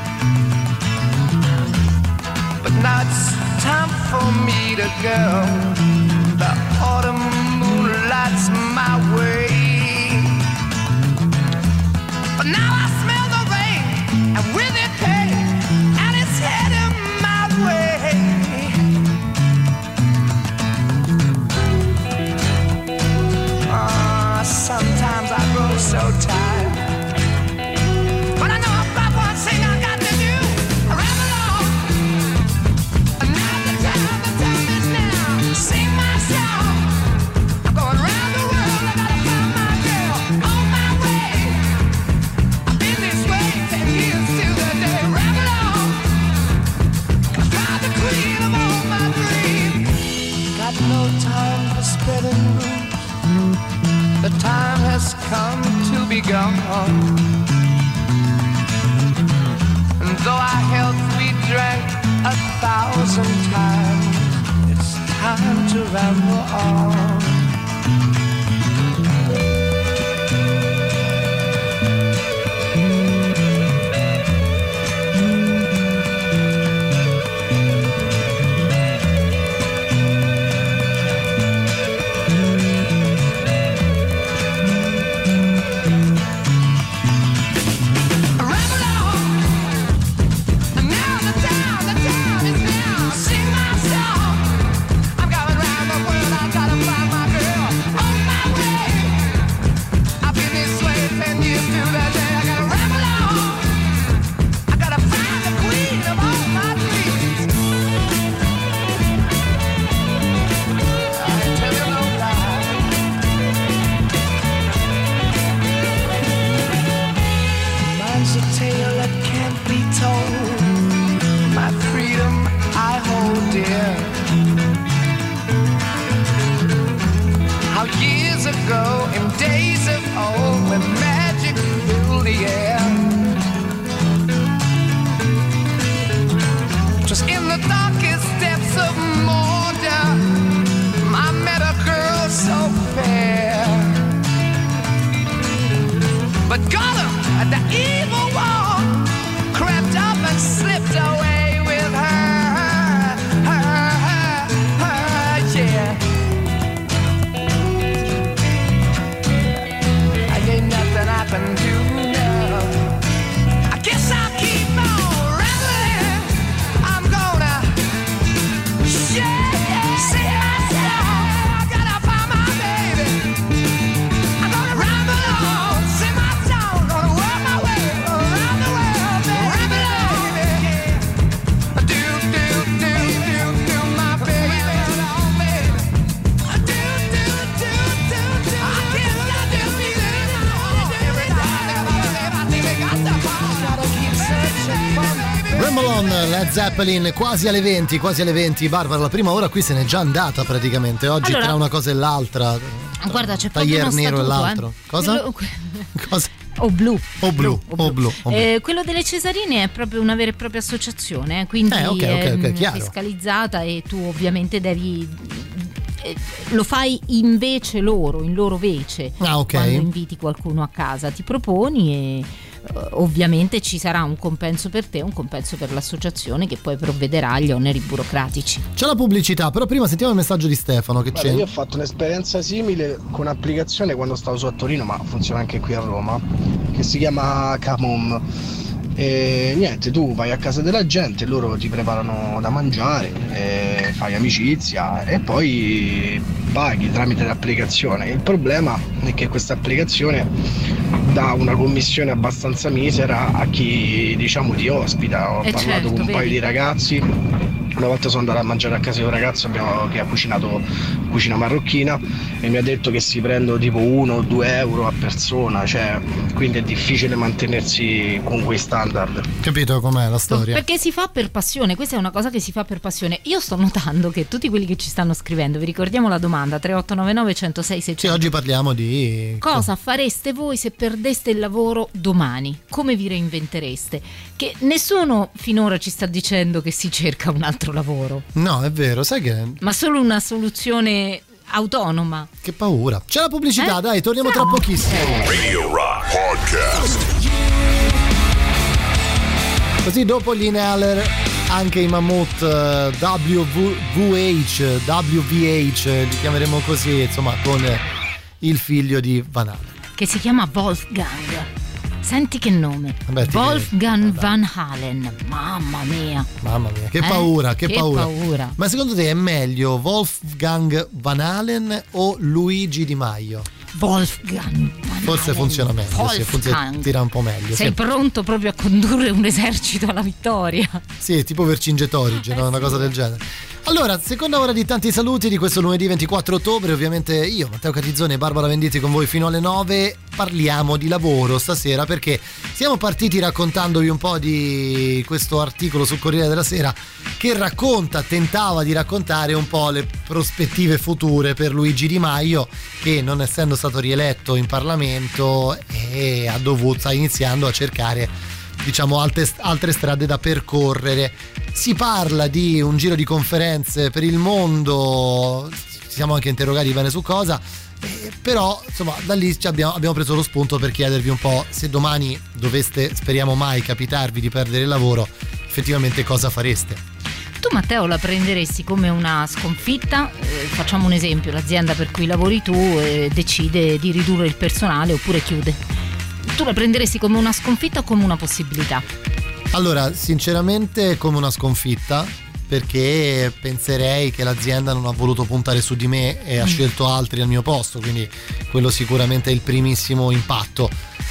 But now it's time for me to go. The autumn moon lights my way. But now I smell the rain, and with it pain, and it's heading my way. Sometimes I grow so tired, but I know about one thing I got to do. I ramble on, and now the time is now. Sing my song, I'm going round the world. I gotta find my girl on my way. I've been this way 10 years to the day. Ramble on, I find the queen of all my dreams. Got no time for spreading rumors. The time has come to be gone. And though our health we drank 1,000 times, it's time to ramble on. Zeppelin, quasi alle 20. Barbara, la prima ora qui se n'è già andata praticamente. Oggi allora, tra una cosa e l'altra. Guarda, c'è proprio uno nero statuto, e l'altro. Cosa? Cosa? O blu. Quello delle cesarine è proprio una vera e propria associazione, quindi okay, è fiscalizzata e tu ovviamente devi lo fai invece in loro vece. Ok. Quando inviti qualcuno a casa ti proponi e ovviamente ci sarà un compenso per te, un compenso per l'associazione che poi provvederà agli oneri burocratici. C'è la pubblicità, però prima sentiamo il messaggio di Stefano che c'è. Io ho fatto un'esperienza simile con un'applicazione quando stavo su a Torino, ma funziona anche qui a Roma, che si chiama Camom. E niente, tu vai a casa della gente, loro ti preparano da mangiare, fai amicizia e poi paghi tramite l'applicazione. Il problema è che questa applicazione dà una commissione abbastanza misera a chi, diciamo, ti ospita. Ho parlato con un paio di ragazzi. Una volta sono andato a mangiare a casa di un ragazzo che ha cucinato cucina marocchina e mi ha detto che si prendono tipo 1 o 2 euro a persona, cioè quindi è difficile mantenersi con quei standard. Capito com'è la storia? Perché si fa per passione, questa è una cosa che si fa per passione. Io sto notando che tutti quelli che ci stanno scrivendo, vi ricordiamo la domanda 3899 106 600. Sì, oggi parliamo di cosa fareste voi se perdeste il lavoro domani? Come vi reinventereste? Che nessuno finora ci sta dicendo che si cerca un altro lavoro. No, è vero, sai che... Ma solo una soluzione autonoma. Che paura. C'è la pubblicità, dai, torniamo tra pochissimo. Radio Rock Podcast. Così dopo gli Inhaler anche i Mammoth WVH, li chiameremo così, insomma, con il figlio di Van Halen. Che si chiama Wolfgang. Senti che nome. Vabbè, Wolfgang Van Halen. Mamma mia, che paura, che paura. paura. Ma secondo te è meglio Wolfgang Van Halen o Luigi Di Maio? Wolfgang Van Forse Halen. funziona meglio, Wolfgang. tira un po' meglio. Sei pronto proprio a condurre un esercito alla vittoria? Sì, tipo Vercingetorige, no? Una cosa del genere. Allora, seconda ora di tanti saluti di questo lunedì 24 ottobre, ovviamente io, Matteo Catizzone e Barbara Venditti con voi fino alle 9, parliamo di lavoro stasera perché siamo partiti raccontandovi un po' di questo articolo sul Corriere della Sera che tentava di raccontare un po' le prospettive future per Luigi Di Maio che non essendo stato rieletto in Parlamento sta iniziando a cercare, diciamo, altre strade da percorrere. Si parla di un giro di conferenze per il mondo, ci siamo anche interrogati bene su cosa, però insomma da lì abbiamo preso lo spunto per chiedervi un po' se domani doveste, speriamo mai, capitarvi di perdere il lavoro, effettivamente cosa fareste. Tu, Matteo, la prenderesti come una sconfitta? Facciamo un esempio, l'azienda per cui lavori tu decide di ridurre il personale oppure chiude. Tu la prenderesti come una sconfitta o come una possibilità? Allora, sinceramente come una sconfitta, perché penserei che l'azienda non ha voluto puntare su di me e ha scelto altri al mio posto, quindi quello sicuramente è il primissimo impatto.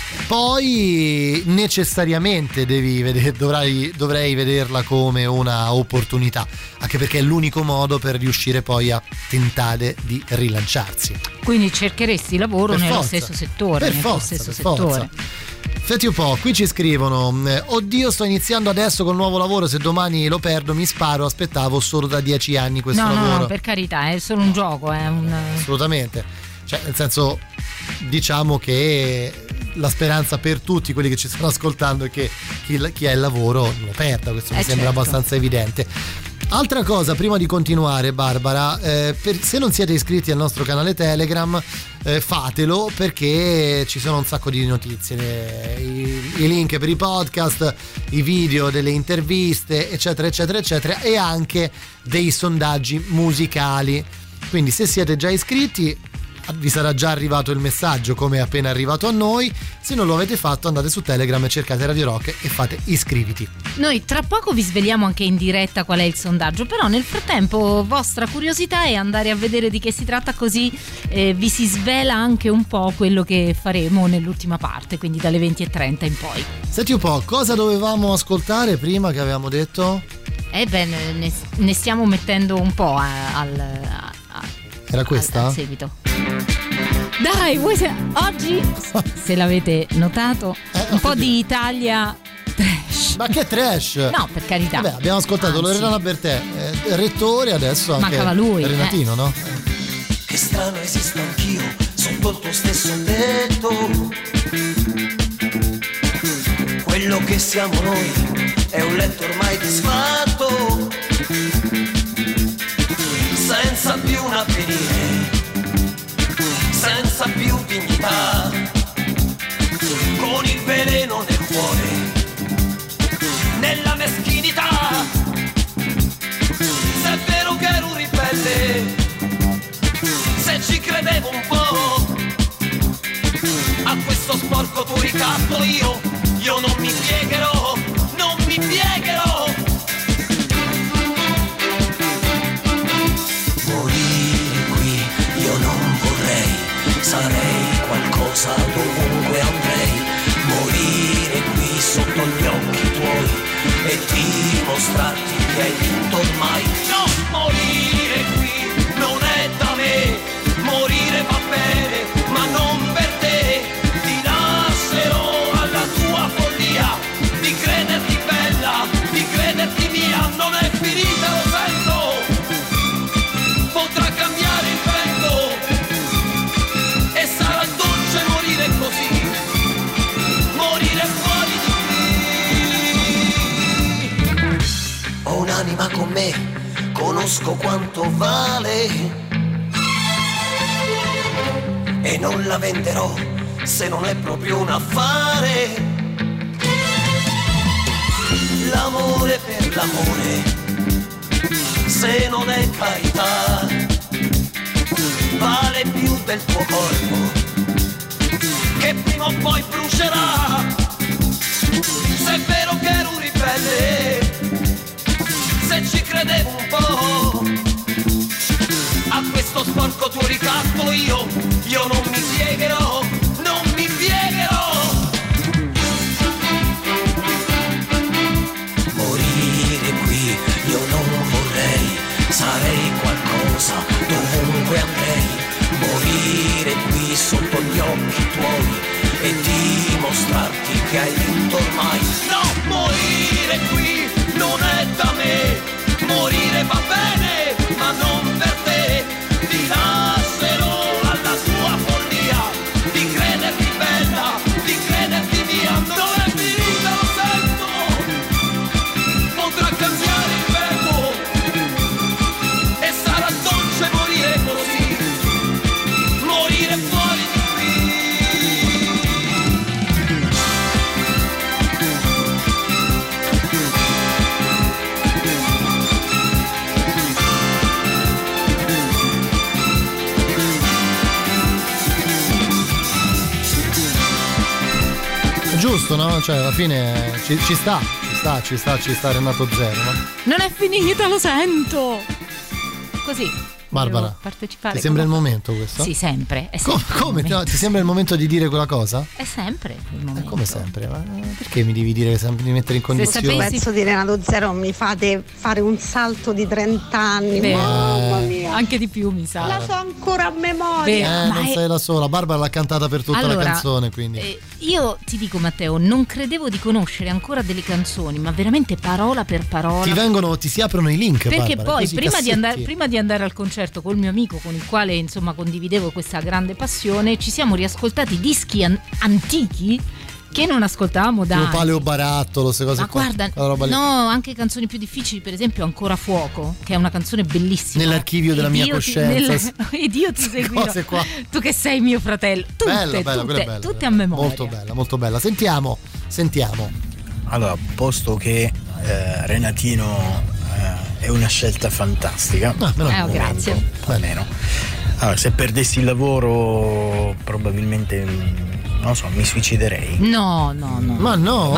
Poi necessariamente dovrei vederla come una opportunità, anche perché è l'unico modo per riuscire poi a tentare di rilanciarsi. Quindi cercheresti lavoro nello stesso settore. Forza. Senti un po', qui ci scrivono: oddio, sto iniziando adesso col nuovo lavoro, se domani lo perdo mi sparo, aspettavo solo da 10 anni questo lavoro. No, per carità, è solo un gioco, è assolutamente, cioè nel senso, diciamo che la speranza per tutti quelli che ci stanno ascoltando è che chi ha il lavoro lo perda, questo mi sembra abbastanza evidente. Altra cosa, prima di continuare, Barbara, se non siete iscritti al nostro canale Telegram, fatelo, perché ci sono un sacco di notizie, i link per i podcast, i video delle interviste, eccetera eccetera eccetera, e anche dei sondaggi musicali. Quindi se siete già iscritti vi sarà già arrivato il messaggio come è appena arrivato a noi. Se non lo avete fatto, andate su Telegram e cercate Radio Rock e fate iscriviti. Noi tra poco vi sveliamo anche in diretta qual è il sondaggio, però nel frattempo vostra curiosità è andare a vedere di che si tratta, così vi si svela anche un po' quello che faremo nell'ultima parte, quindi dalle 20:30 in poi. Senti un po', cosa dovevamo ascoltare prima che avevamo detto? Ne stiamo mettendo un po' Era questa? Al seguito. Dai, oggi, se l'avete notato, un po' di Italia trash. Ma che trash? No, per carità. Vabbè, abbiamo ascoltato Loredana Bertè, Rettore, adesso anche mancava lui, Renatino, no? Che strano, esisto anch'io sotto il tuo stesso tetto. Quello che siamo noi è un letto ormai disfatto, senza più un avvenire questo sporco tu ricatto io non mi piegherò, non mi piegherò. Morire qui io non vorrei, sarei qualcosa dovunque andrei. Morire qui sotto gli occhi tuoi e dimostrarti che hai vinto ormai. No, morire qui non è da me, morire va bene, ma non per te. Ti lascerò alla tua follia, di crederti bella, di crederti mia. Non è finita, lo sento, potrà cambiare il vento e sarà dolce morire così, morire fuori di qui. Ho un'anima con me, conosco quanto vale e non la venderò se non è proprio un affare. L'amore per l'amore, se non è carità, vale più del tuo corpo che prima o poi brucerà. Se è vero che ero un ribelle, se ci credevo un po', a questo sporco tuo ricatto io non mi piegherò, non mi piegherò. Morire qui io non vorrei, sarei qualcosa dovunque andrei. Morire qui sotto gli occhi tuoi e dimostrarti che hai vinto ormai. No, morire qui non è da me, morire va bene, ma non per te. Ti lascerò alla tua follia, di crederti bella, di crederti mia. Non è finita, lo sento, potrà cambiare il vento e sarà dolce morire così, morire fuori di qui. Giusto, no? Cioè alla fine ci sta Renato Zero, no? Non è finita, lo sento. Così. Barbara, partecipare. ti sembra il momento questo? Sì, sempre. È sempre come? No, ti sembra il momento di dire quella cosa? È sempre il momento. Come sempre? Ma perché mi devi dire sempre di mettere in condizione? Il pezzo di Renato Zero mi fate fare un salto di 30 anni. Mamma mia. Anche di più, mi sa. La so ancora a memoria. Non sei la sola. Barbara l'ha cantata per tutta la canzone, quindi. Io ti dico, Matteo, non credevo di conoscere ancora delle canzoni, ma veramente parola per parola. Ti si aprono i link, perché Barbara, poi prima di andare al concerto col mio amico con il quale insomma condividevo questa grande passione, ci siamo riascoltati dischi antichi che non ascoltavamo da tipo Paleo Barattolo, queste cose. Ma guarda, no, anche canzoni più difficili, per esempio Ancora Fuoco, che è una canzone bellissima. Nell'archivio della mia coscienza. Ed io ti seguirò. Tu che sei mio fratello. Tutte a memoria. Molto bella. Sentiamo. Allora, posto che Renatino è una scelta fantastica. Grazie. Almeno. Allora, se perdessi il lavoro probabilmente non so, mi suiciderei. No. Ma no,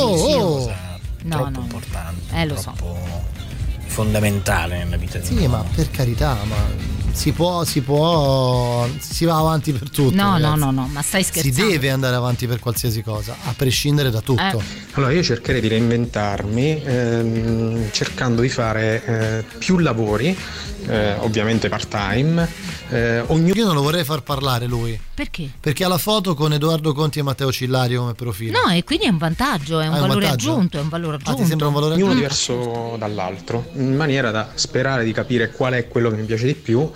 troppo importante, lo troppo fondamentale nella vita di uno. Ma per carità, ma si va avanti per tutto. No, ma stai scherzando. Si deve andare avanti per qualsiasi cosa, a prescindere da tutto. Allora io cercherei di reinventarmi cercando di fare più lavori, ovviamente part time. Io non lo vorrei far parlare lui. Perché? Perché ha la foto con Edoardo Conti e Matteo Cillario come profilo. No, e quindi è un vantaggio, è un valore aggiunto. Ti sembra un valore aggiunto? Ognuno diverso dall'altro, in maniera da sperare di capire qual è quello che mi piace di più,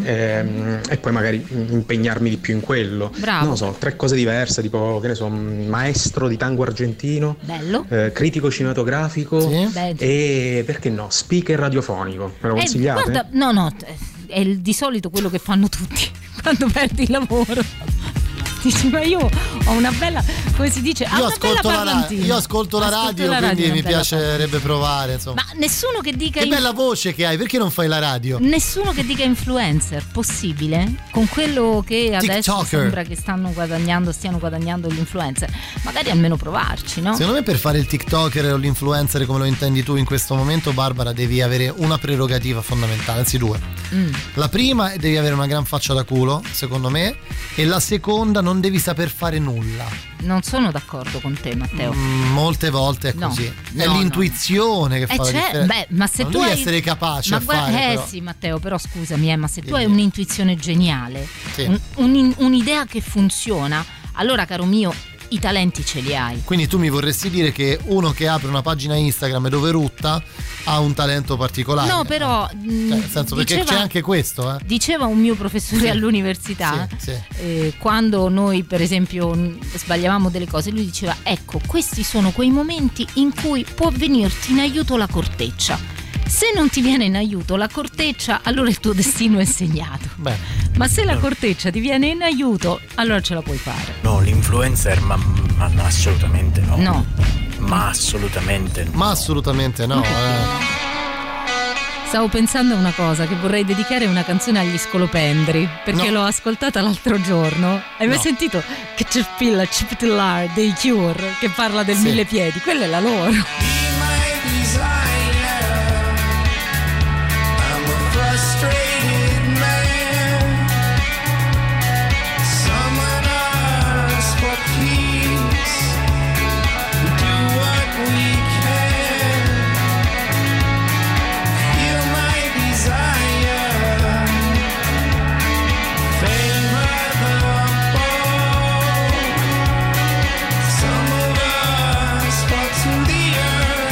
e poi magari impegnarmi di più in quello. Bravo. Non lo so, 3 cose diverse, tipo, che ne so, maestro di tango argentino, bello, critico cinematografico, e perché no, speaker radiofonico. Me lo consigliate? Guarda, no, è di solito quello che fanno tutti quando perdi il lavoro. Dici, ma io ho una bella, come si dice, io ascolto la radio, quindi mi piacerebbe provare, insomma. Ma nessuno che dica che bella voce che hai, perché non fai la radio? Nessuno che dica influencer, possibile? Con quello che adesso TikToker. sembra che stiano guadagnando gli influencer, magari almeno provarci, no? Secondo me per fare il TikToker o l'influencer come lo intendi tu in questo momento, Barbara, devi avere una prerogativa fondamentale, anzi due. La prima è devi avere una gran faccia da culo, secondo me, e la seconda non devi saper fare nulla. Non sono d'accordo con te, Matteo. Molte volte è così. È l'intuizione che fa la differenza. Beh, ma se non tu devi hai... essere capace a fare. Però. Sì, Matteo, però scusami, ma se tu hai un'intuizione geniale, sì, un'idea che funziona, allora, caro mio, i talenti ce li hai. Quindi tu mi vorresti dire che uno che apre una pagina Instagram dove rutta ha un talento particolare? No, però nel senso, perché c'è anche questo, Diceva un mio professore all'università, quando noi per esempio sbagliavamo delle cose, lui diceva: ecco, questi sono quei momenti in cui può venirti in aiuto la corteccia. Se non ti viene in aiuto la corteccia, allora il tuo destino è segnato. Ma se la corteccia ti viene in aiuto, allora ce la puoi fare. No, l'influencer, ma assolutamente no. No. Ma assolutamente no. Ma assolutamente no. Stavo pensando a una cosa, che vorrei dedicare una canzone agli scolopendri, perché l'ho ascoltata l'altro giorno. Hai mai sentito Caterpillar dei Cure che parla del mille piedi? Quella è la loro. Frustrated man, someone asks for peace. We do what we can. Feel my desire. Favor the bold. Some of us fall to the earth.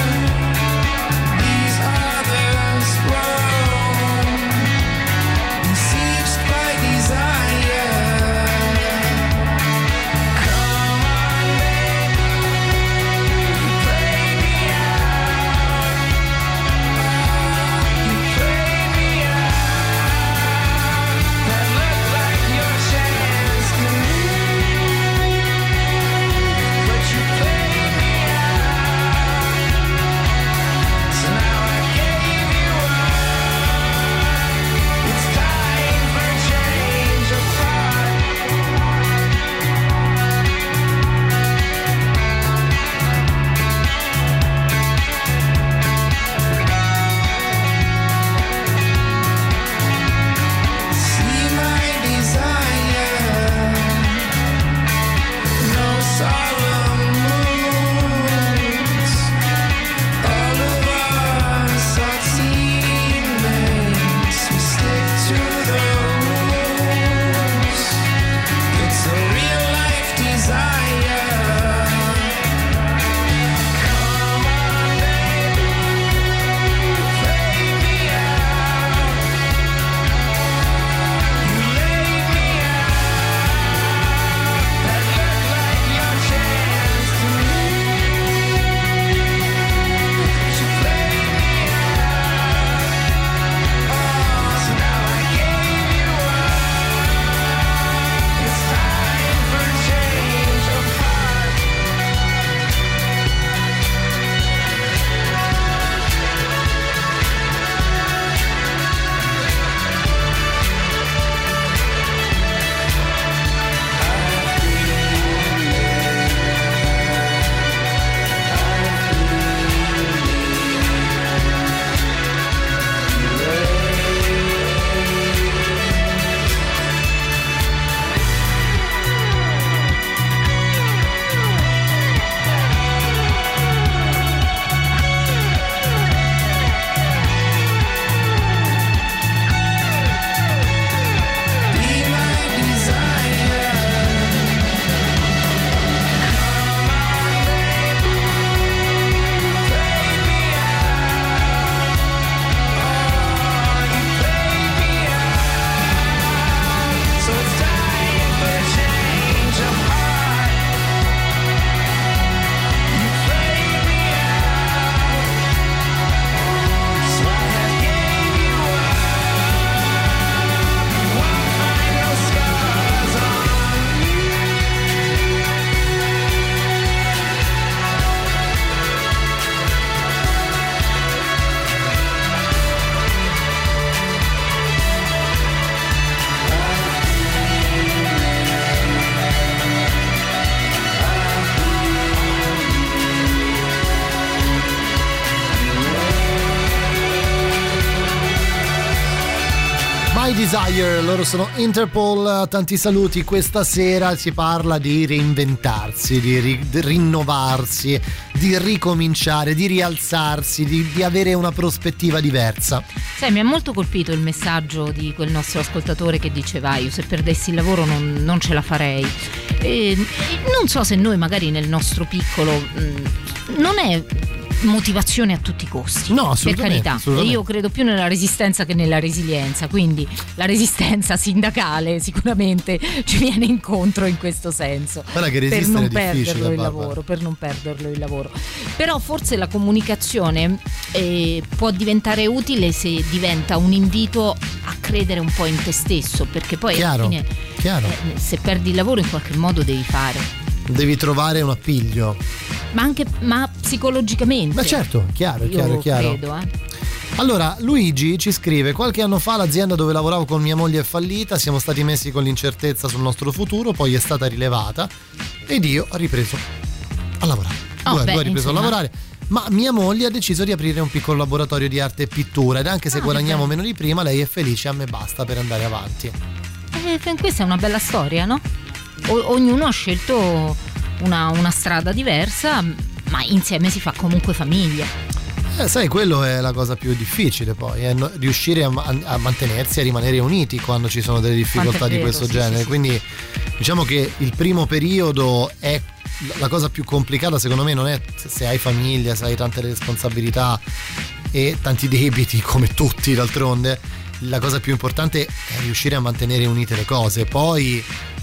My Desire, loro sono Interpol, tanti saluti. Questa sera si parla di reinventarsi, di rinnovarsi, di ricominciare, di rialzarsi, di avere una prospettiva diversa. Sai, mi ha molto colpito il messaggio di quel nostro ascoltatore che diceva: io se perdessi il lavoro non ce la farei. E non so se noi magari nel nostro piccolo non è motivazione a tutti i costi, no, per carità, assolutamente. io credo più nella resistenza che nella resilienza, quindi la resistenza sindacale sicuramente ci viene incontro in questo senso, che per non perderlo il lavoro, per non perderlo il lavoro. Però forse la comunicazione può diventare utile se diventa un invito a credere un po' in te stesso, perché poi alla fine se perdi il lavoro in qualche modo devi trovare un appiglio, ma psicologicamente. Ma certo, chiaro. Credo, Allora, Luigi ci scrive: qualche anno fa l'azienda dove lavoravo con mia moglie è fallita, siamo stati messi con l'incertezza sul nostro futuro, poi è stata rilevata ed io ho ripreso a lavorare. Ho ripreso a lavorare. Ma mia moglie ha deciso di aprire un piccolo laboratorio di arte e pittura ed anche se guadagniamo meno di prima, lei è felice, a me basta per andare avanti. Questa è una bella storia, no? Ognuno ha scelto una strada diversa, ma insieme si fa comunque famiglia. Sai, quello è la cosa più difficile poi, è riuscire a mantenersi, a rimanere uniti quando ci sono delle difficoltà di questo genere. Sì. Quindi diciamo che il primo periodo è la cosa più complicata, secondo me. Non è se hai famiglia, se hai tante responsabilità e tanti debiti come tutti d'altronde, la cosa più importante è riuscire a mantenere unite le cose. Poi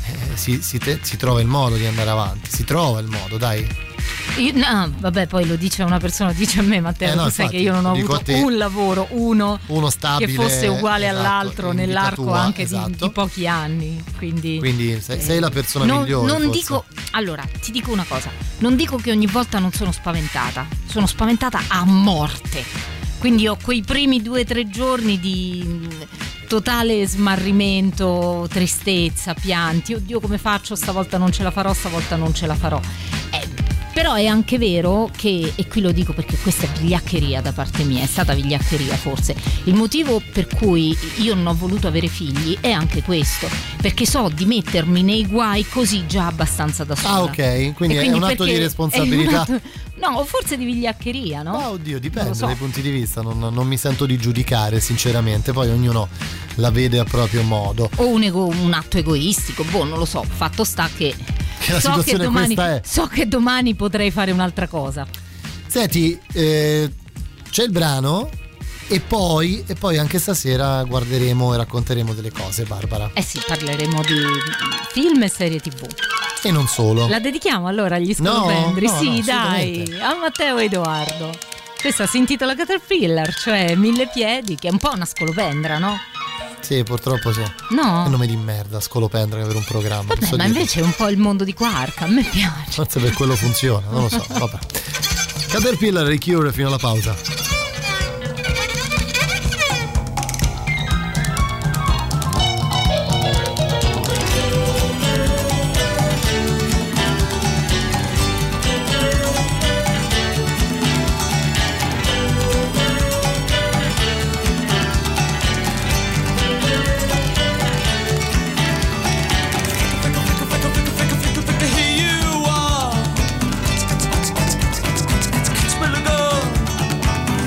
si trova il modo di andare avanti, si trova il modo, dai. Vabbè, poi lo dice una persona, dice a me, Matteo, tu sai che io non ho avuto un lavoro, uno stabile, che fosse uguale all'altro nell'arco tua, anche di pochi anni, quindi sei la persona migliore. Non dico, allora ti dico una cosa, non dico che ogni volta non sono spaventata a morte, quindi ho quei primi 2-3 giorni di totale smarrimento, tristezza, pianti, oddio come faccio, stavolta non ce la farò. Però è anche vero che, e qui lo dico perché questa è vigliaccheria da parte mia, è stata vigliaccheria forse, il motivo per cui io non ho voluto avere figli è anche questo, perché so di mettermi nei guai così già abbastanza da sola. Ok, quindi è un atto di responsabilità. No, forse di vigliaccheria, no? Ma oddio, dipende dai punti di vista, non mi sento di giudicare sinceramente, poi ognuno la vede a proprio modo. O un atto egoistico, non lo so, fatto sta che la situazione questa è. So che domani potrei fare un'altra cosa. Senti, c'è il brano e poi anche stasera guarderemo e racconteremo delle cose, Barbara. Sì, parleremo di film e serie TV. E non solo. La dedichiamo allora agli scolopendri? No, sì, dai, a Matteo e Edoardo. Questa si intitola Caterpillar, cioè 1000 piedi, che è un po' una scolopendra, no? Sì, purtroppo sì. No. È un nome di merda, scolopendra, che per un programma. Vabbè, ma invece è un po' il mondo di Quark, a me piace. Forse per quello funziona, non lo so, vabbè. Caterpillar e Cure fino alla pausa. Smell a gun.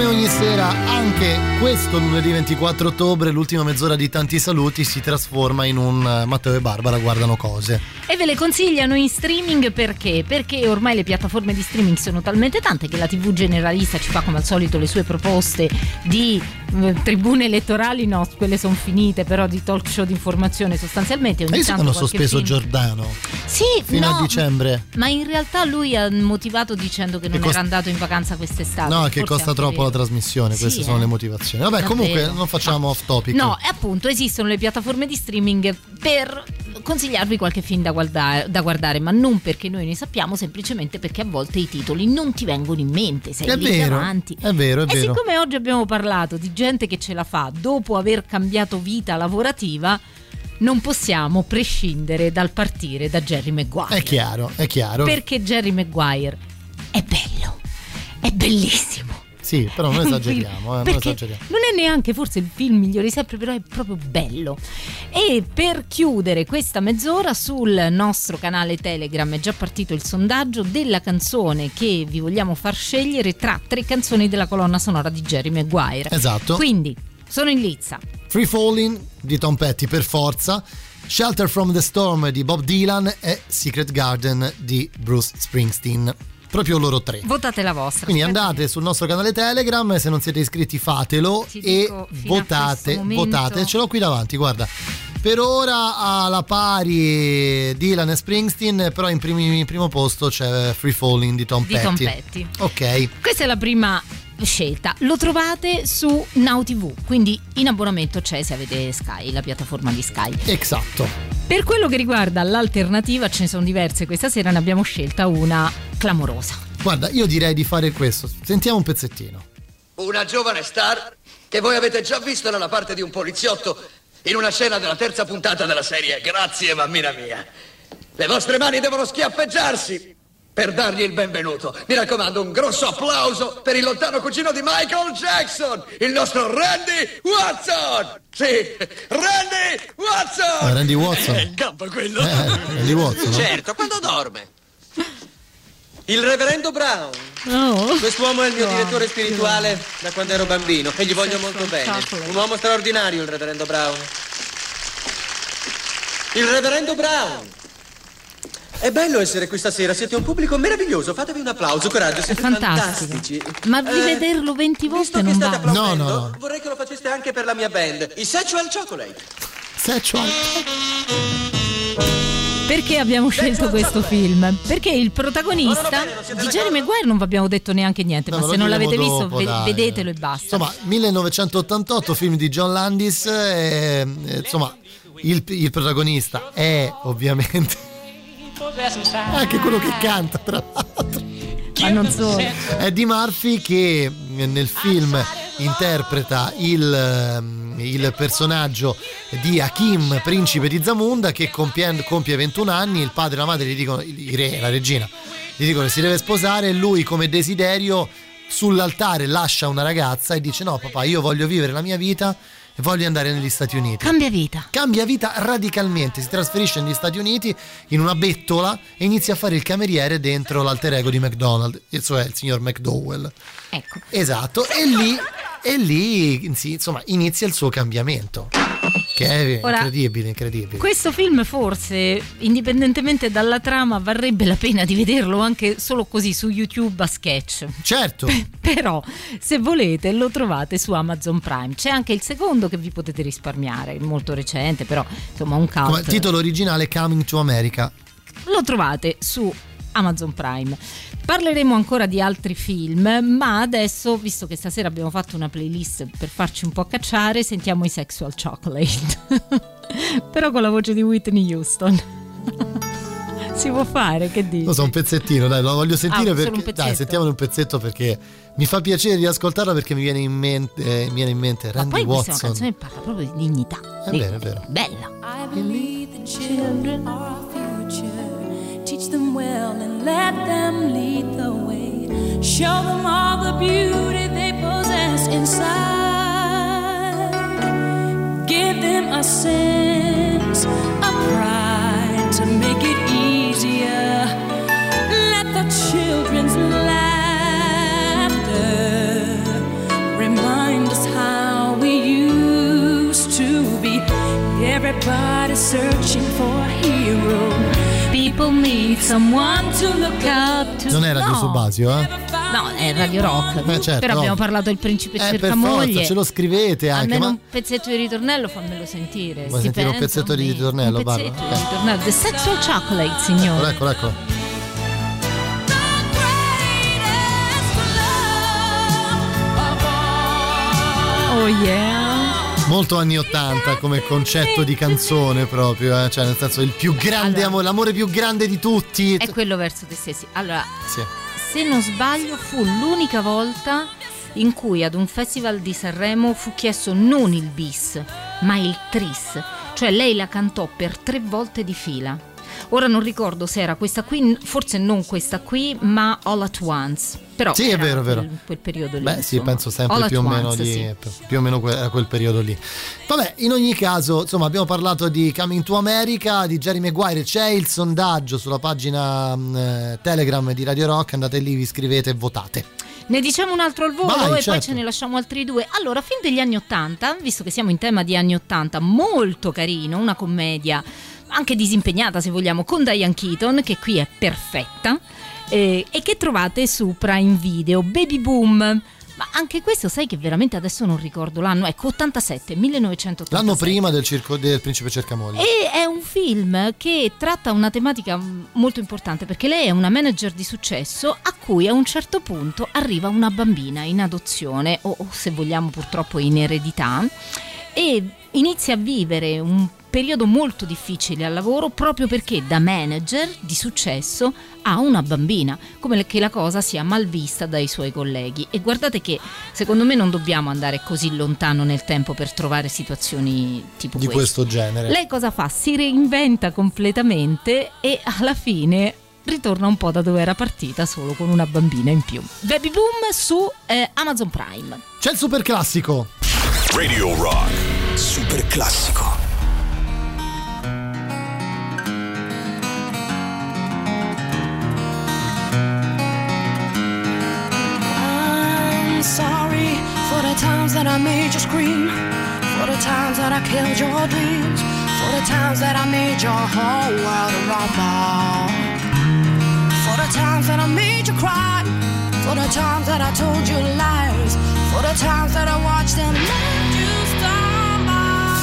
Come ogni sera, anche questo lunedì 24 ottobre, l'ultima mezz'ora di Tanti Saluti si trasforma in un Matteo e Barbara guardano cose. E ve le consigliano in streaming perché? Perché ormai le piattaforme di streaming sono talmente tante che la TV generalista ci fa come al solito le sue proposte di tribune elettorali, no, quelle sono finite, però di talk show di informazione sostanzialmente. Ogni tanto hanno sospeso film. Giordano sì, fino a dicembre. Ma in realtà lui ha motivato dicendo che non era andato in vacanza quest'estate. No, che costa troppo vero. La trasmissione, queste sono le motivazioni. Vabbè, davvero. Comunque non facciamo off topic. No, e appunto esistono le piattaforme di streaming per consigliarvi qualche film da guardare, ma non perché noi ne sappiamo, semplicemente perché a volte i titoli non ti vengono in mente, sei lì davanti. È vero. E siccome oggi abbiamo parlato di gente che ce la fa dopo aver cambiato vita lavorativa, non possiamo prescindere dal partire da Jerry Maguire. È chiaro. Perché Jerry Maguire è bello, è bellissimo. Sì, però non esageriamo, non esageriamo. Non è neanche forse il film migliore di sempre, però è proprio bello. E per chiudere questa mezz'ora, sul nostro canale Telegram è già partito il sondaggio della canzone che vi vogliamo far scegliere tra 3 canzoni della colonna sonora di Jerry Maguire. Esatto. Quindi sono in lizza Free Falling di Tom Petty, per forza, Shelter from the Storm di Bob Dylan e Secret Garden di Bruce Springsteen. Proprio loro 3. Votate la vostra. Quindi andate sul nostro canale Telegram, se non siete iscritti fatelo e votate. Ce l'ho qui davanti, guarda. Per ora alla pari Dylan e Springsteen, però in primo posto c'è Free Falling di Tom Petty. Ok. Questa è la prima scelta. Lo trovate su Now TV, quindi in abbonamento c'è se avete Sky, la piattaforma di Sky. Esatto. Per quello che riguarda l'alternativa, ce ne sono diverse, questa sera ne abbiamo scelta una clamorosa. Guarda, io direi di fare questo. Sentiamo un pezzettino. Una giovane star che voi avete già visto nella parte di un poliziotto in una scena della 3ª puntata della serie Grazie mammina mia. Le vostre mani devono schiaffeggiarsi per dargli il benvenuto. Mi raccomando, un grosso applauso per il lontano cugino di Michael Jackson, il nostro Randy Watson! Sì, Randy Watson! Randy Watson? In campo quello? Randy Watson, no? Certo, quando dorme. Il reverendo Brown. Oh. Quest'uomo è il mio direttore spirituale da quando ero bambino e gli voglio molto bene. Un uomo straordinario, il reverendo Brown. Il reverendo Brown. È bello essere qui stasera, siete un pubblico meraviglioso, fatevi un applauso, coraggio, siete fantastici. Ma rivederlo 20 volte non va. No. Vorrei che lo faceste anche per la mia band, i Sexual Chocolate. Perché abbiamo scelto questo film? Perché il protagonista di Jerry Maguire non vi abbiamo detto neanche niente, ma se non l'avete visto vedetelo e basta. Insomma, 1988, film di John Landis, insomma, il protagonista è ovviamente anche quello che canta, tra l'altro. Ma non solo. È Eddie Murphy, che nel film interpreta il personaggio di Hakim, principe di Zamunda, che compie 21 anni. Il padre e la madre gli dicono, il re e la regina gli dicono che si deve sposare, e lui come desiderio sull'altare lascia una ragazza e dice: no papà, io voglio vivere la mia vita e voglio andare negli Stati Uniti. Cambia vita radicalmente, si trasferisce negli Stati Uniti in una bettola e inizia a fare il cameriere dentro l'alter ego di McDonald, cioè il signor McDowell. Ecco. Esatto, e lì insomma inizia il suo cambiamento, che è incredibile. Questo film forse, indipendentemente dalla trama, varrebbe la pena di vederlo anche solo così su YouTube a sketch. Certo. Però se volete lo trovate su Amazon Prime. C'è anche il secondo che vi potete risparmiare, molto recente, però insomma un cult. Come titolo originale Coming to America. Lo trovate su Amazon Prime. Parleremo ancora di altri film, ma adesso, visto che stasera abbiamo fatto una playlist per farci un po' cacciare, sentiamo i Sexual Chocolate. Però con la voce di Whitney Houston. Si può fare, che dici? Lo so, un pezzettino, dai, lo voglio sentire perché dai, sentiamolo un pezzetto, perché mi fa piacere riascoltarla, perché mi viene in mente Randy Watson. Questa canzone parla proprio di dignità. È vero. Bella. I believe the children are our future. Teach them well and let them lead the way. Show them all the beauty they possess inside. Give them a sense of pride to make it easier. Let the children's laughter Everybody searching for a hero. People need someone to look up to. Non è Radio Subasio, No, è Radio Rock. Certo, però abbiamo no. parlato del Principe cerca per moglie. forza, ce lo scrivete anche. Almeno Ma un pezzetto di ritornello fammelo sentire. vuoi sentire un pezzetto di ritornello? Un pezzetto di ritornello. The Sexual Chocolate, signore. Eccolo. Oh yeah. Molto anni 80 come concetto di canzone proprio, cioè nel senso il più grande amore, l'amore più grande di tutti. È quello verso te stessi. Allora, sì. Se non sbaglio fu l'unica volta in cui ad un festival di Sanremo fu chiesto non il bis, ma il tris. Cioè lei la cantò per 3 volte di fila. Ora non ricordo se era questa qui, forse non questa qui, ma All at Once. Però sì, è vero. In quel periodo lì. Beh, insomma. sì, penso sempre più o meno più o meno quel periodo lì. Vabbè, in ogni caso, insomma, abbiamo parlato di Coming to America, di Jerry Maguire. C'è il sondaggio sulla pagina Telegram di Radio Rock, andate lì, vi iscrivete e votate. Ne diciamo un altro al volo. Vai, e certo. Poi ce ne lasciamo altri 2. Allora, film degli anni 80, visto che siamo in tema di anni 80, molto carino, una commedia anche disimpegnata se vogliamo, con Diane Keaton, che qui è perfetta, e che trovate su Prime Video. Baby Boom. Ma anche questo, sai che veramente adesso non ricordo l'anno, ecco, 1987. L'anno prima del Principe cerca moglie. E è un film che tratta una tematica molto importante, perché lei è una manager di successo a cui a un certo punto arriva una bambina in adozione o se vogliamo purtroppo in eredità, e inizia a vivere un periodo molto difficile al lavoro proprio perché da manager di successo ha una bambina, come che la cosa sia mal vista dai suoi colleghi. E guardate che secondo me non dobbiamo andare così lontano nel tempo per trovare situazioni tipo di questo genere. Lei cosa fa? Si reinventa completamente e alla fine ritorna un po' da dove era partita, solo con una bambina in più. Baby Boom su Amazon Prime. C'è il super classico. Radio Rock. Super classico. I'm sorry for the times that I made you scream, for the times that I killed your dreams, for the times that I made your whole world rumble, for the times that I made you cry, for the times that I told you lies, for the times that I watched and let you stumble.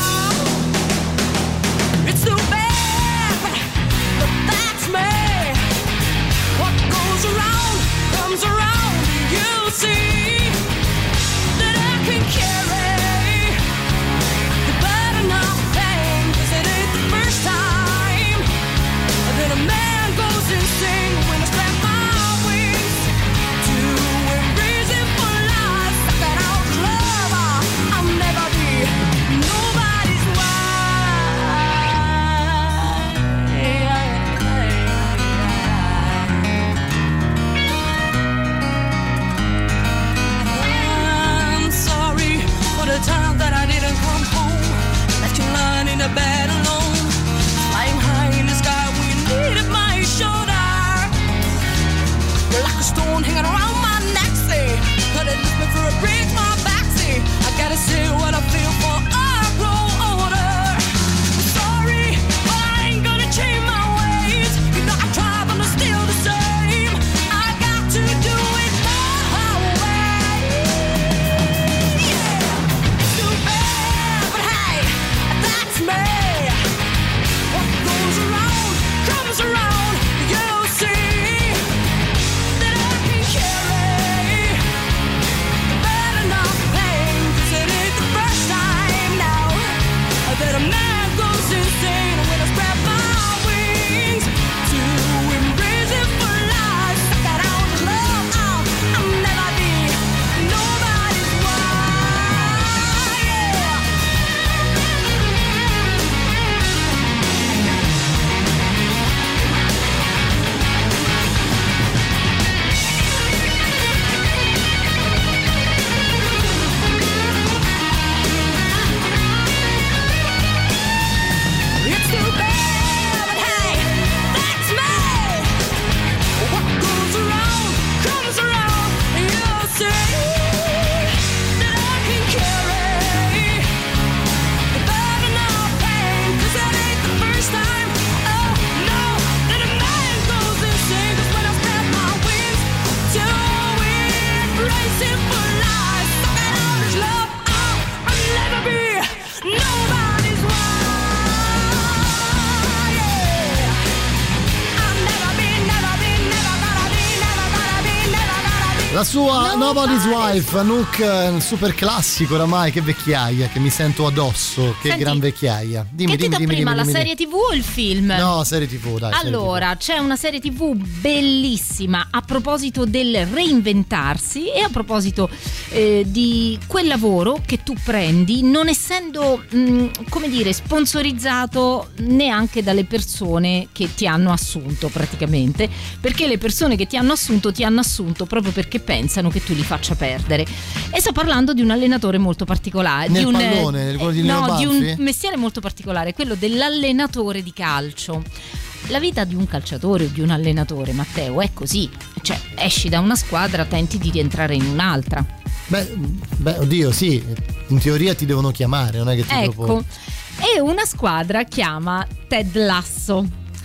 It's too bad, but that's me. What goes around comes around. You see that I can carry the burden of pain, 'cause it ain't the first time that a man goes insane when I spread my wings to a reason for life. That out love, I'll never be nobody's wife. I'm sorry La sua Nobody's Wife, Anouk, un super classico oramai, che vecchiaia che mi sento addosso, che Senti, gran vecchiaia. Dimmi, che ti dimmi, do prima, dimmi, la serie TV o il film? No, serie TV, dai. Allora, c'è una serie TV bellissima a proposito del reinventarsi e a proposito di quel lavoro che tu prendi non essendo, come dire, sponsorizzato neanche dalle persone che ti hanno assunto praticamente, perché le persone che ti hanno assunto proprio perché pensano che tu li faccia perdere. E sto parlando di un allenatore molto particolare, di un mestiere molto particolare, quello dell'allenatore di calcio. La vita di un calciatore o di un allenatore, Matteo, è così, cioè esci da una squadra, tenti di rientrare in un'altra. Beh, oddio, sì, in teoria ti devono chiamare, non è che ti proponi. E una squadra chiama Ted Lasso.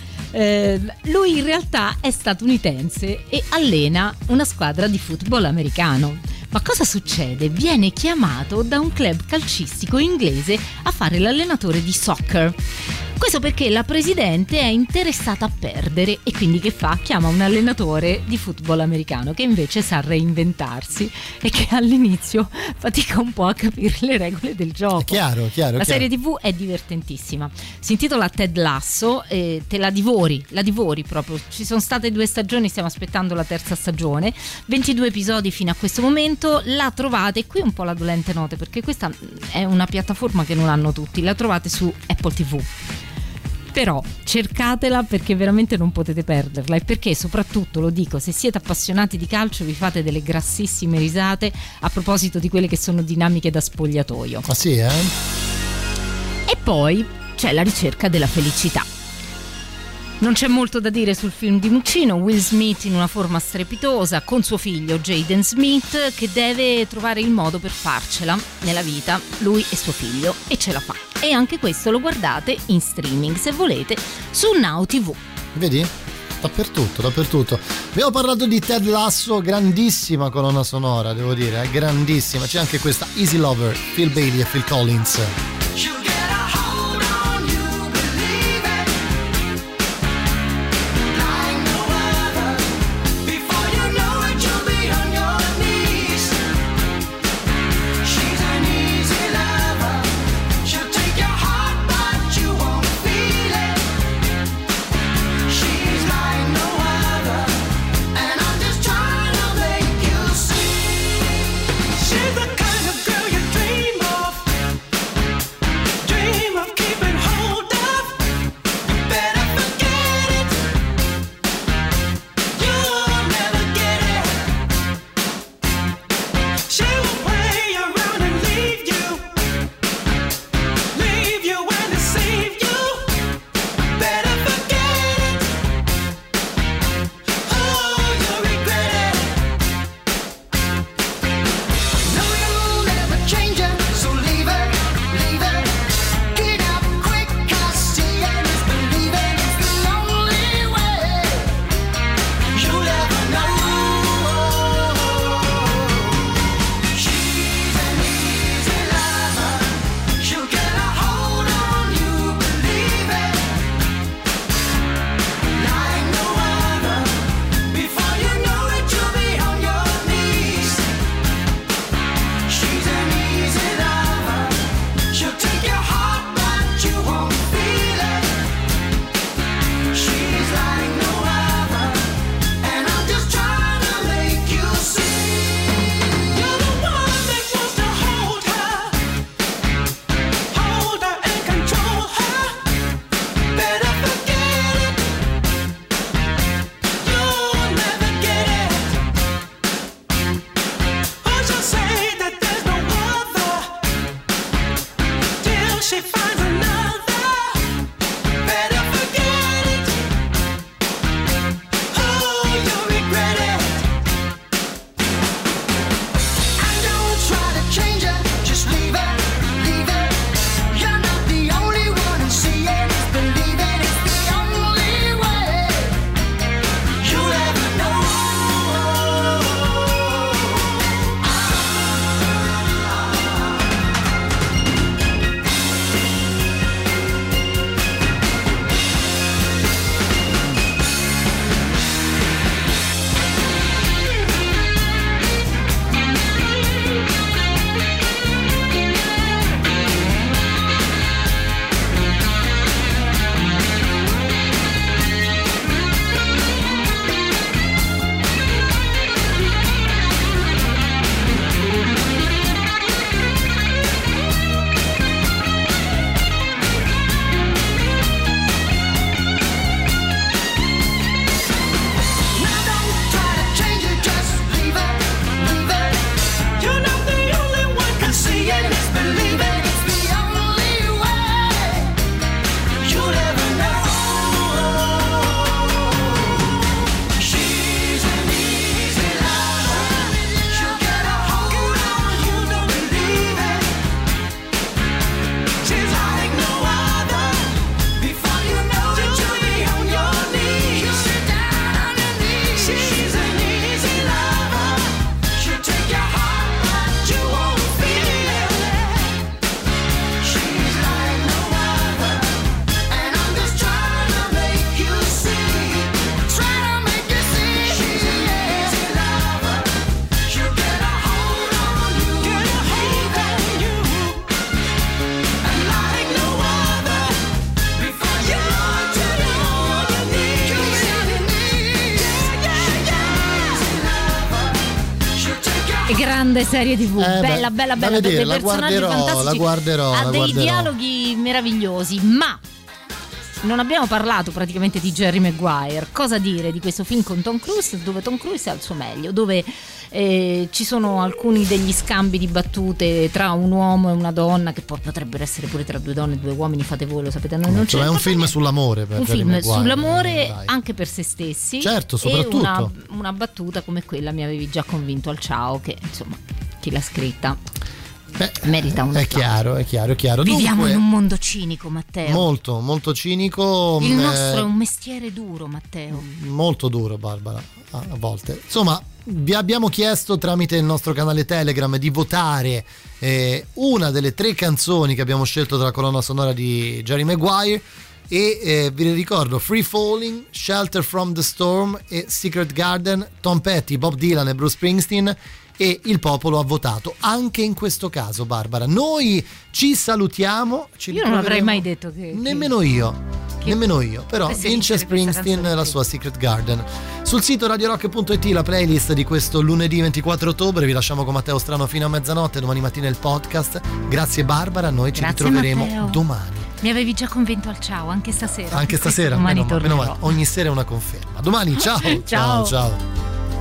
Lui in realtà è statunitense e allena una squadra di football americano. Ma cosa succede? Viene chiamato da un club calcistico inglese a fare l'allenatore di soccer. Questo perché la presidente è interessata a perdere e quindi che fa? Chiama un allenatore di football americano che invece sa reinventarsi e che all'inizio fatica un po' a capire le regole del gioco. Chiaro. La serie TV è divertentissima. Si intitola Ted Lasso e te la divori proprio. Ci sono state 2 stagioni, stiamo aspettando la terza stagione. 22 episodi fino a questo momento. La trovate, qui un po' la dolente note perché questa è una piattaforma che non hanno tutti. La trovate su Apple TV. Però cercatela perché veramente non potete perderla, e perché soprattutto, lo dico, se siete appassionati di calcio vi fate delle grassissime risate a proposito di quelle che sono dinamiche da spogliatoio. Ah sì, eh? E poi c'è la ricerca della felicità. Non c'è molto da dire sul film di Muccino. Will Smith in una forma strepitosa con suo figlio Jaden Smith che deve trovare il modo per farcela nella vita, lui e suo figlio, e ce la fa. E anche questo lo guardate in streaming se volete su Now TV. Vedi? Dappertutto. Abbiamo parlato di Ted Lasso, grandissima colonna sonora, devo dire, grandissima. C'è anche questa Easy Lover, Phil Bailey e Phil Collins. She's the kind of girl you dream of. grande serie TV, bella, da vedere, dei personaggi fantastici, la guarderò. Ha dei dialoghi meravigliosi, ma non abbiamo parlato praticamente di Jerry Maguire. Cosa dire di questo film con Tom Cruise, dove Tom Cruise è al suo meglio, dove ci sono alcuni degli scambi di battute tra un uomo e una donna, che poi potrebbero essere pure tra 2 donne e 2 uomini, fate voi, lo sapete, noi non c'è. È un film sull'amore, per un Jerry film Maguire, sull'amore anche per se stessi, certo, soprattutto. E una battuta come quella mi avevi già convinto al ciao, che insomma chi l'ha scritta merita un applauso. È chiaro. Viviamo Dunque, in un mondo cinico, Matteo. Molto, molto cinico. Il nostro è un mestiere duro, Matteo. Molto duro, Barbara, a volte. Insomma, vi abbiamo chiesto tramite il nostro canale Telegram di votare una delle 3 canzoni che abbiamo scelto dalla colonna sonora di Jerry Maguire, e vi ricordo Free Falling, Shelter from the Storm e Secret Garden, Tom Petty, Bob Dylan e Bruce Springsteen, e il popolo ha votato anche in questo caso, Barbara. Noi ci salutiamo, io non avrei mai detto che nemmeno io, però vince Springsteen la sua Secret Garden. Sul sito radiorock.it la playlist di questo lunedì 24 ottobre. Vi lasciamo con Matteo Strano fino a mezzanotte, domani mattina il podcast. Grazie Barbara, noi ci ritroveremo Matteo. Domani. Mi avevi già convinto al ciao, anche stasera. Anche stasera, domani meno male, ogni sera è una conferma. Domani, ciao. Ciao.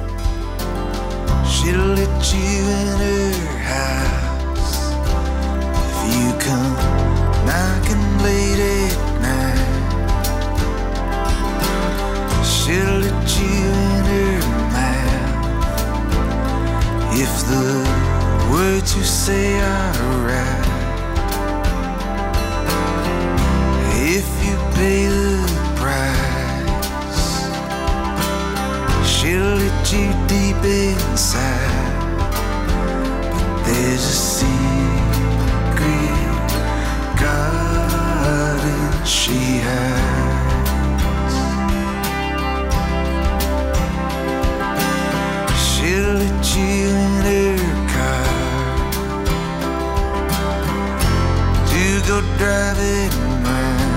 She'll let you in her house if you come knocking late at night. She'll let you in her mouth if the words you say are right. If you pay the price, she'll let you deep inside. But there's a secret garden she hides. She'll let you in her car to go driving around.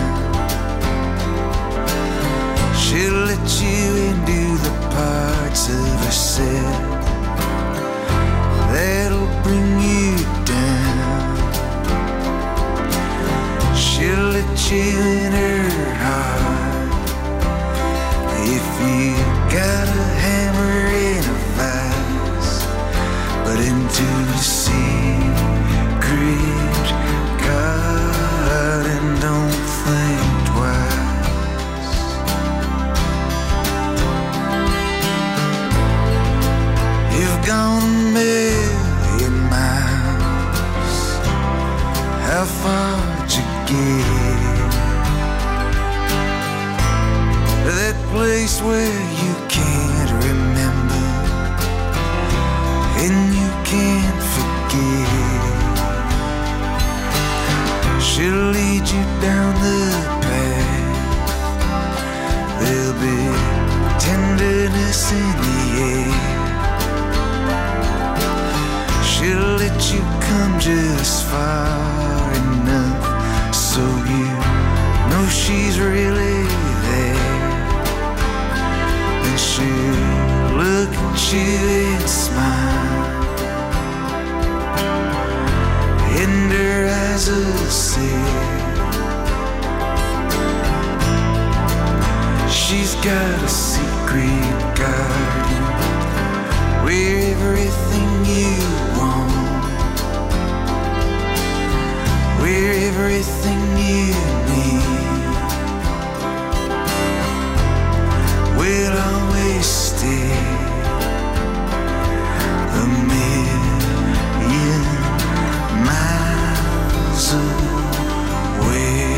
She'll let you into the parts of herself that'll bring you down. She'll let you in her heart if you got a hammer and a vise, but into the secret garden, don't think twice. You've gone a million miles. How far'd you get? That place where you can't remember and you can't forget. She'll lead you down the path. There'll be tenderness in the air. She'll let you come just far enough so you know she's really there. And she'll look at you and smile, and her eyes will say she's got a secret garden where everything you want, where everything you need will always stay. A million miles away.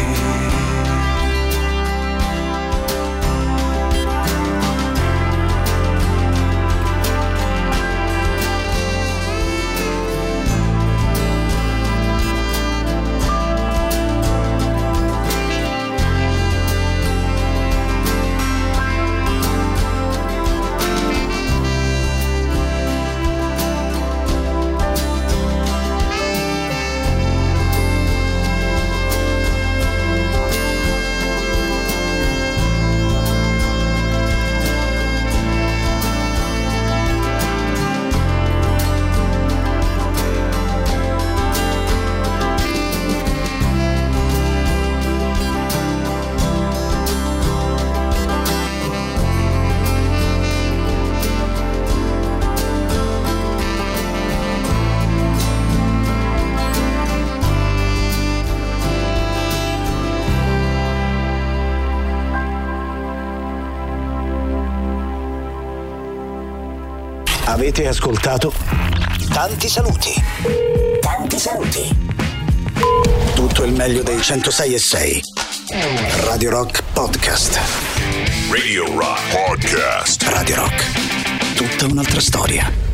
Avete ascoltato Tanti saluti. Tanti saluti. Tutto il meglio dei 106.6 Radio Rock Podcast. Radio Rock Podcast. Radio Rock. Tutta un'altra storia.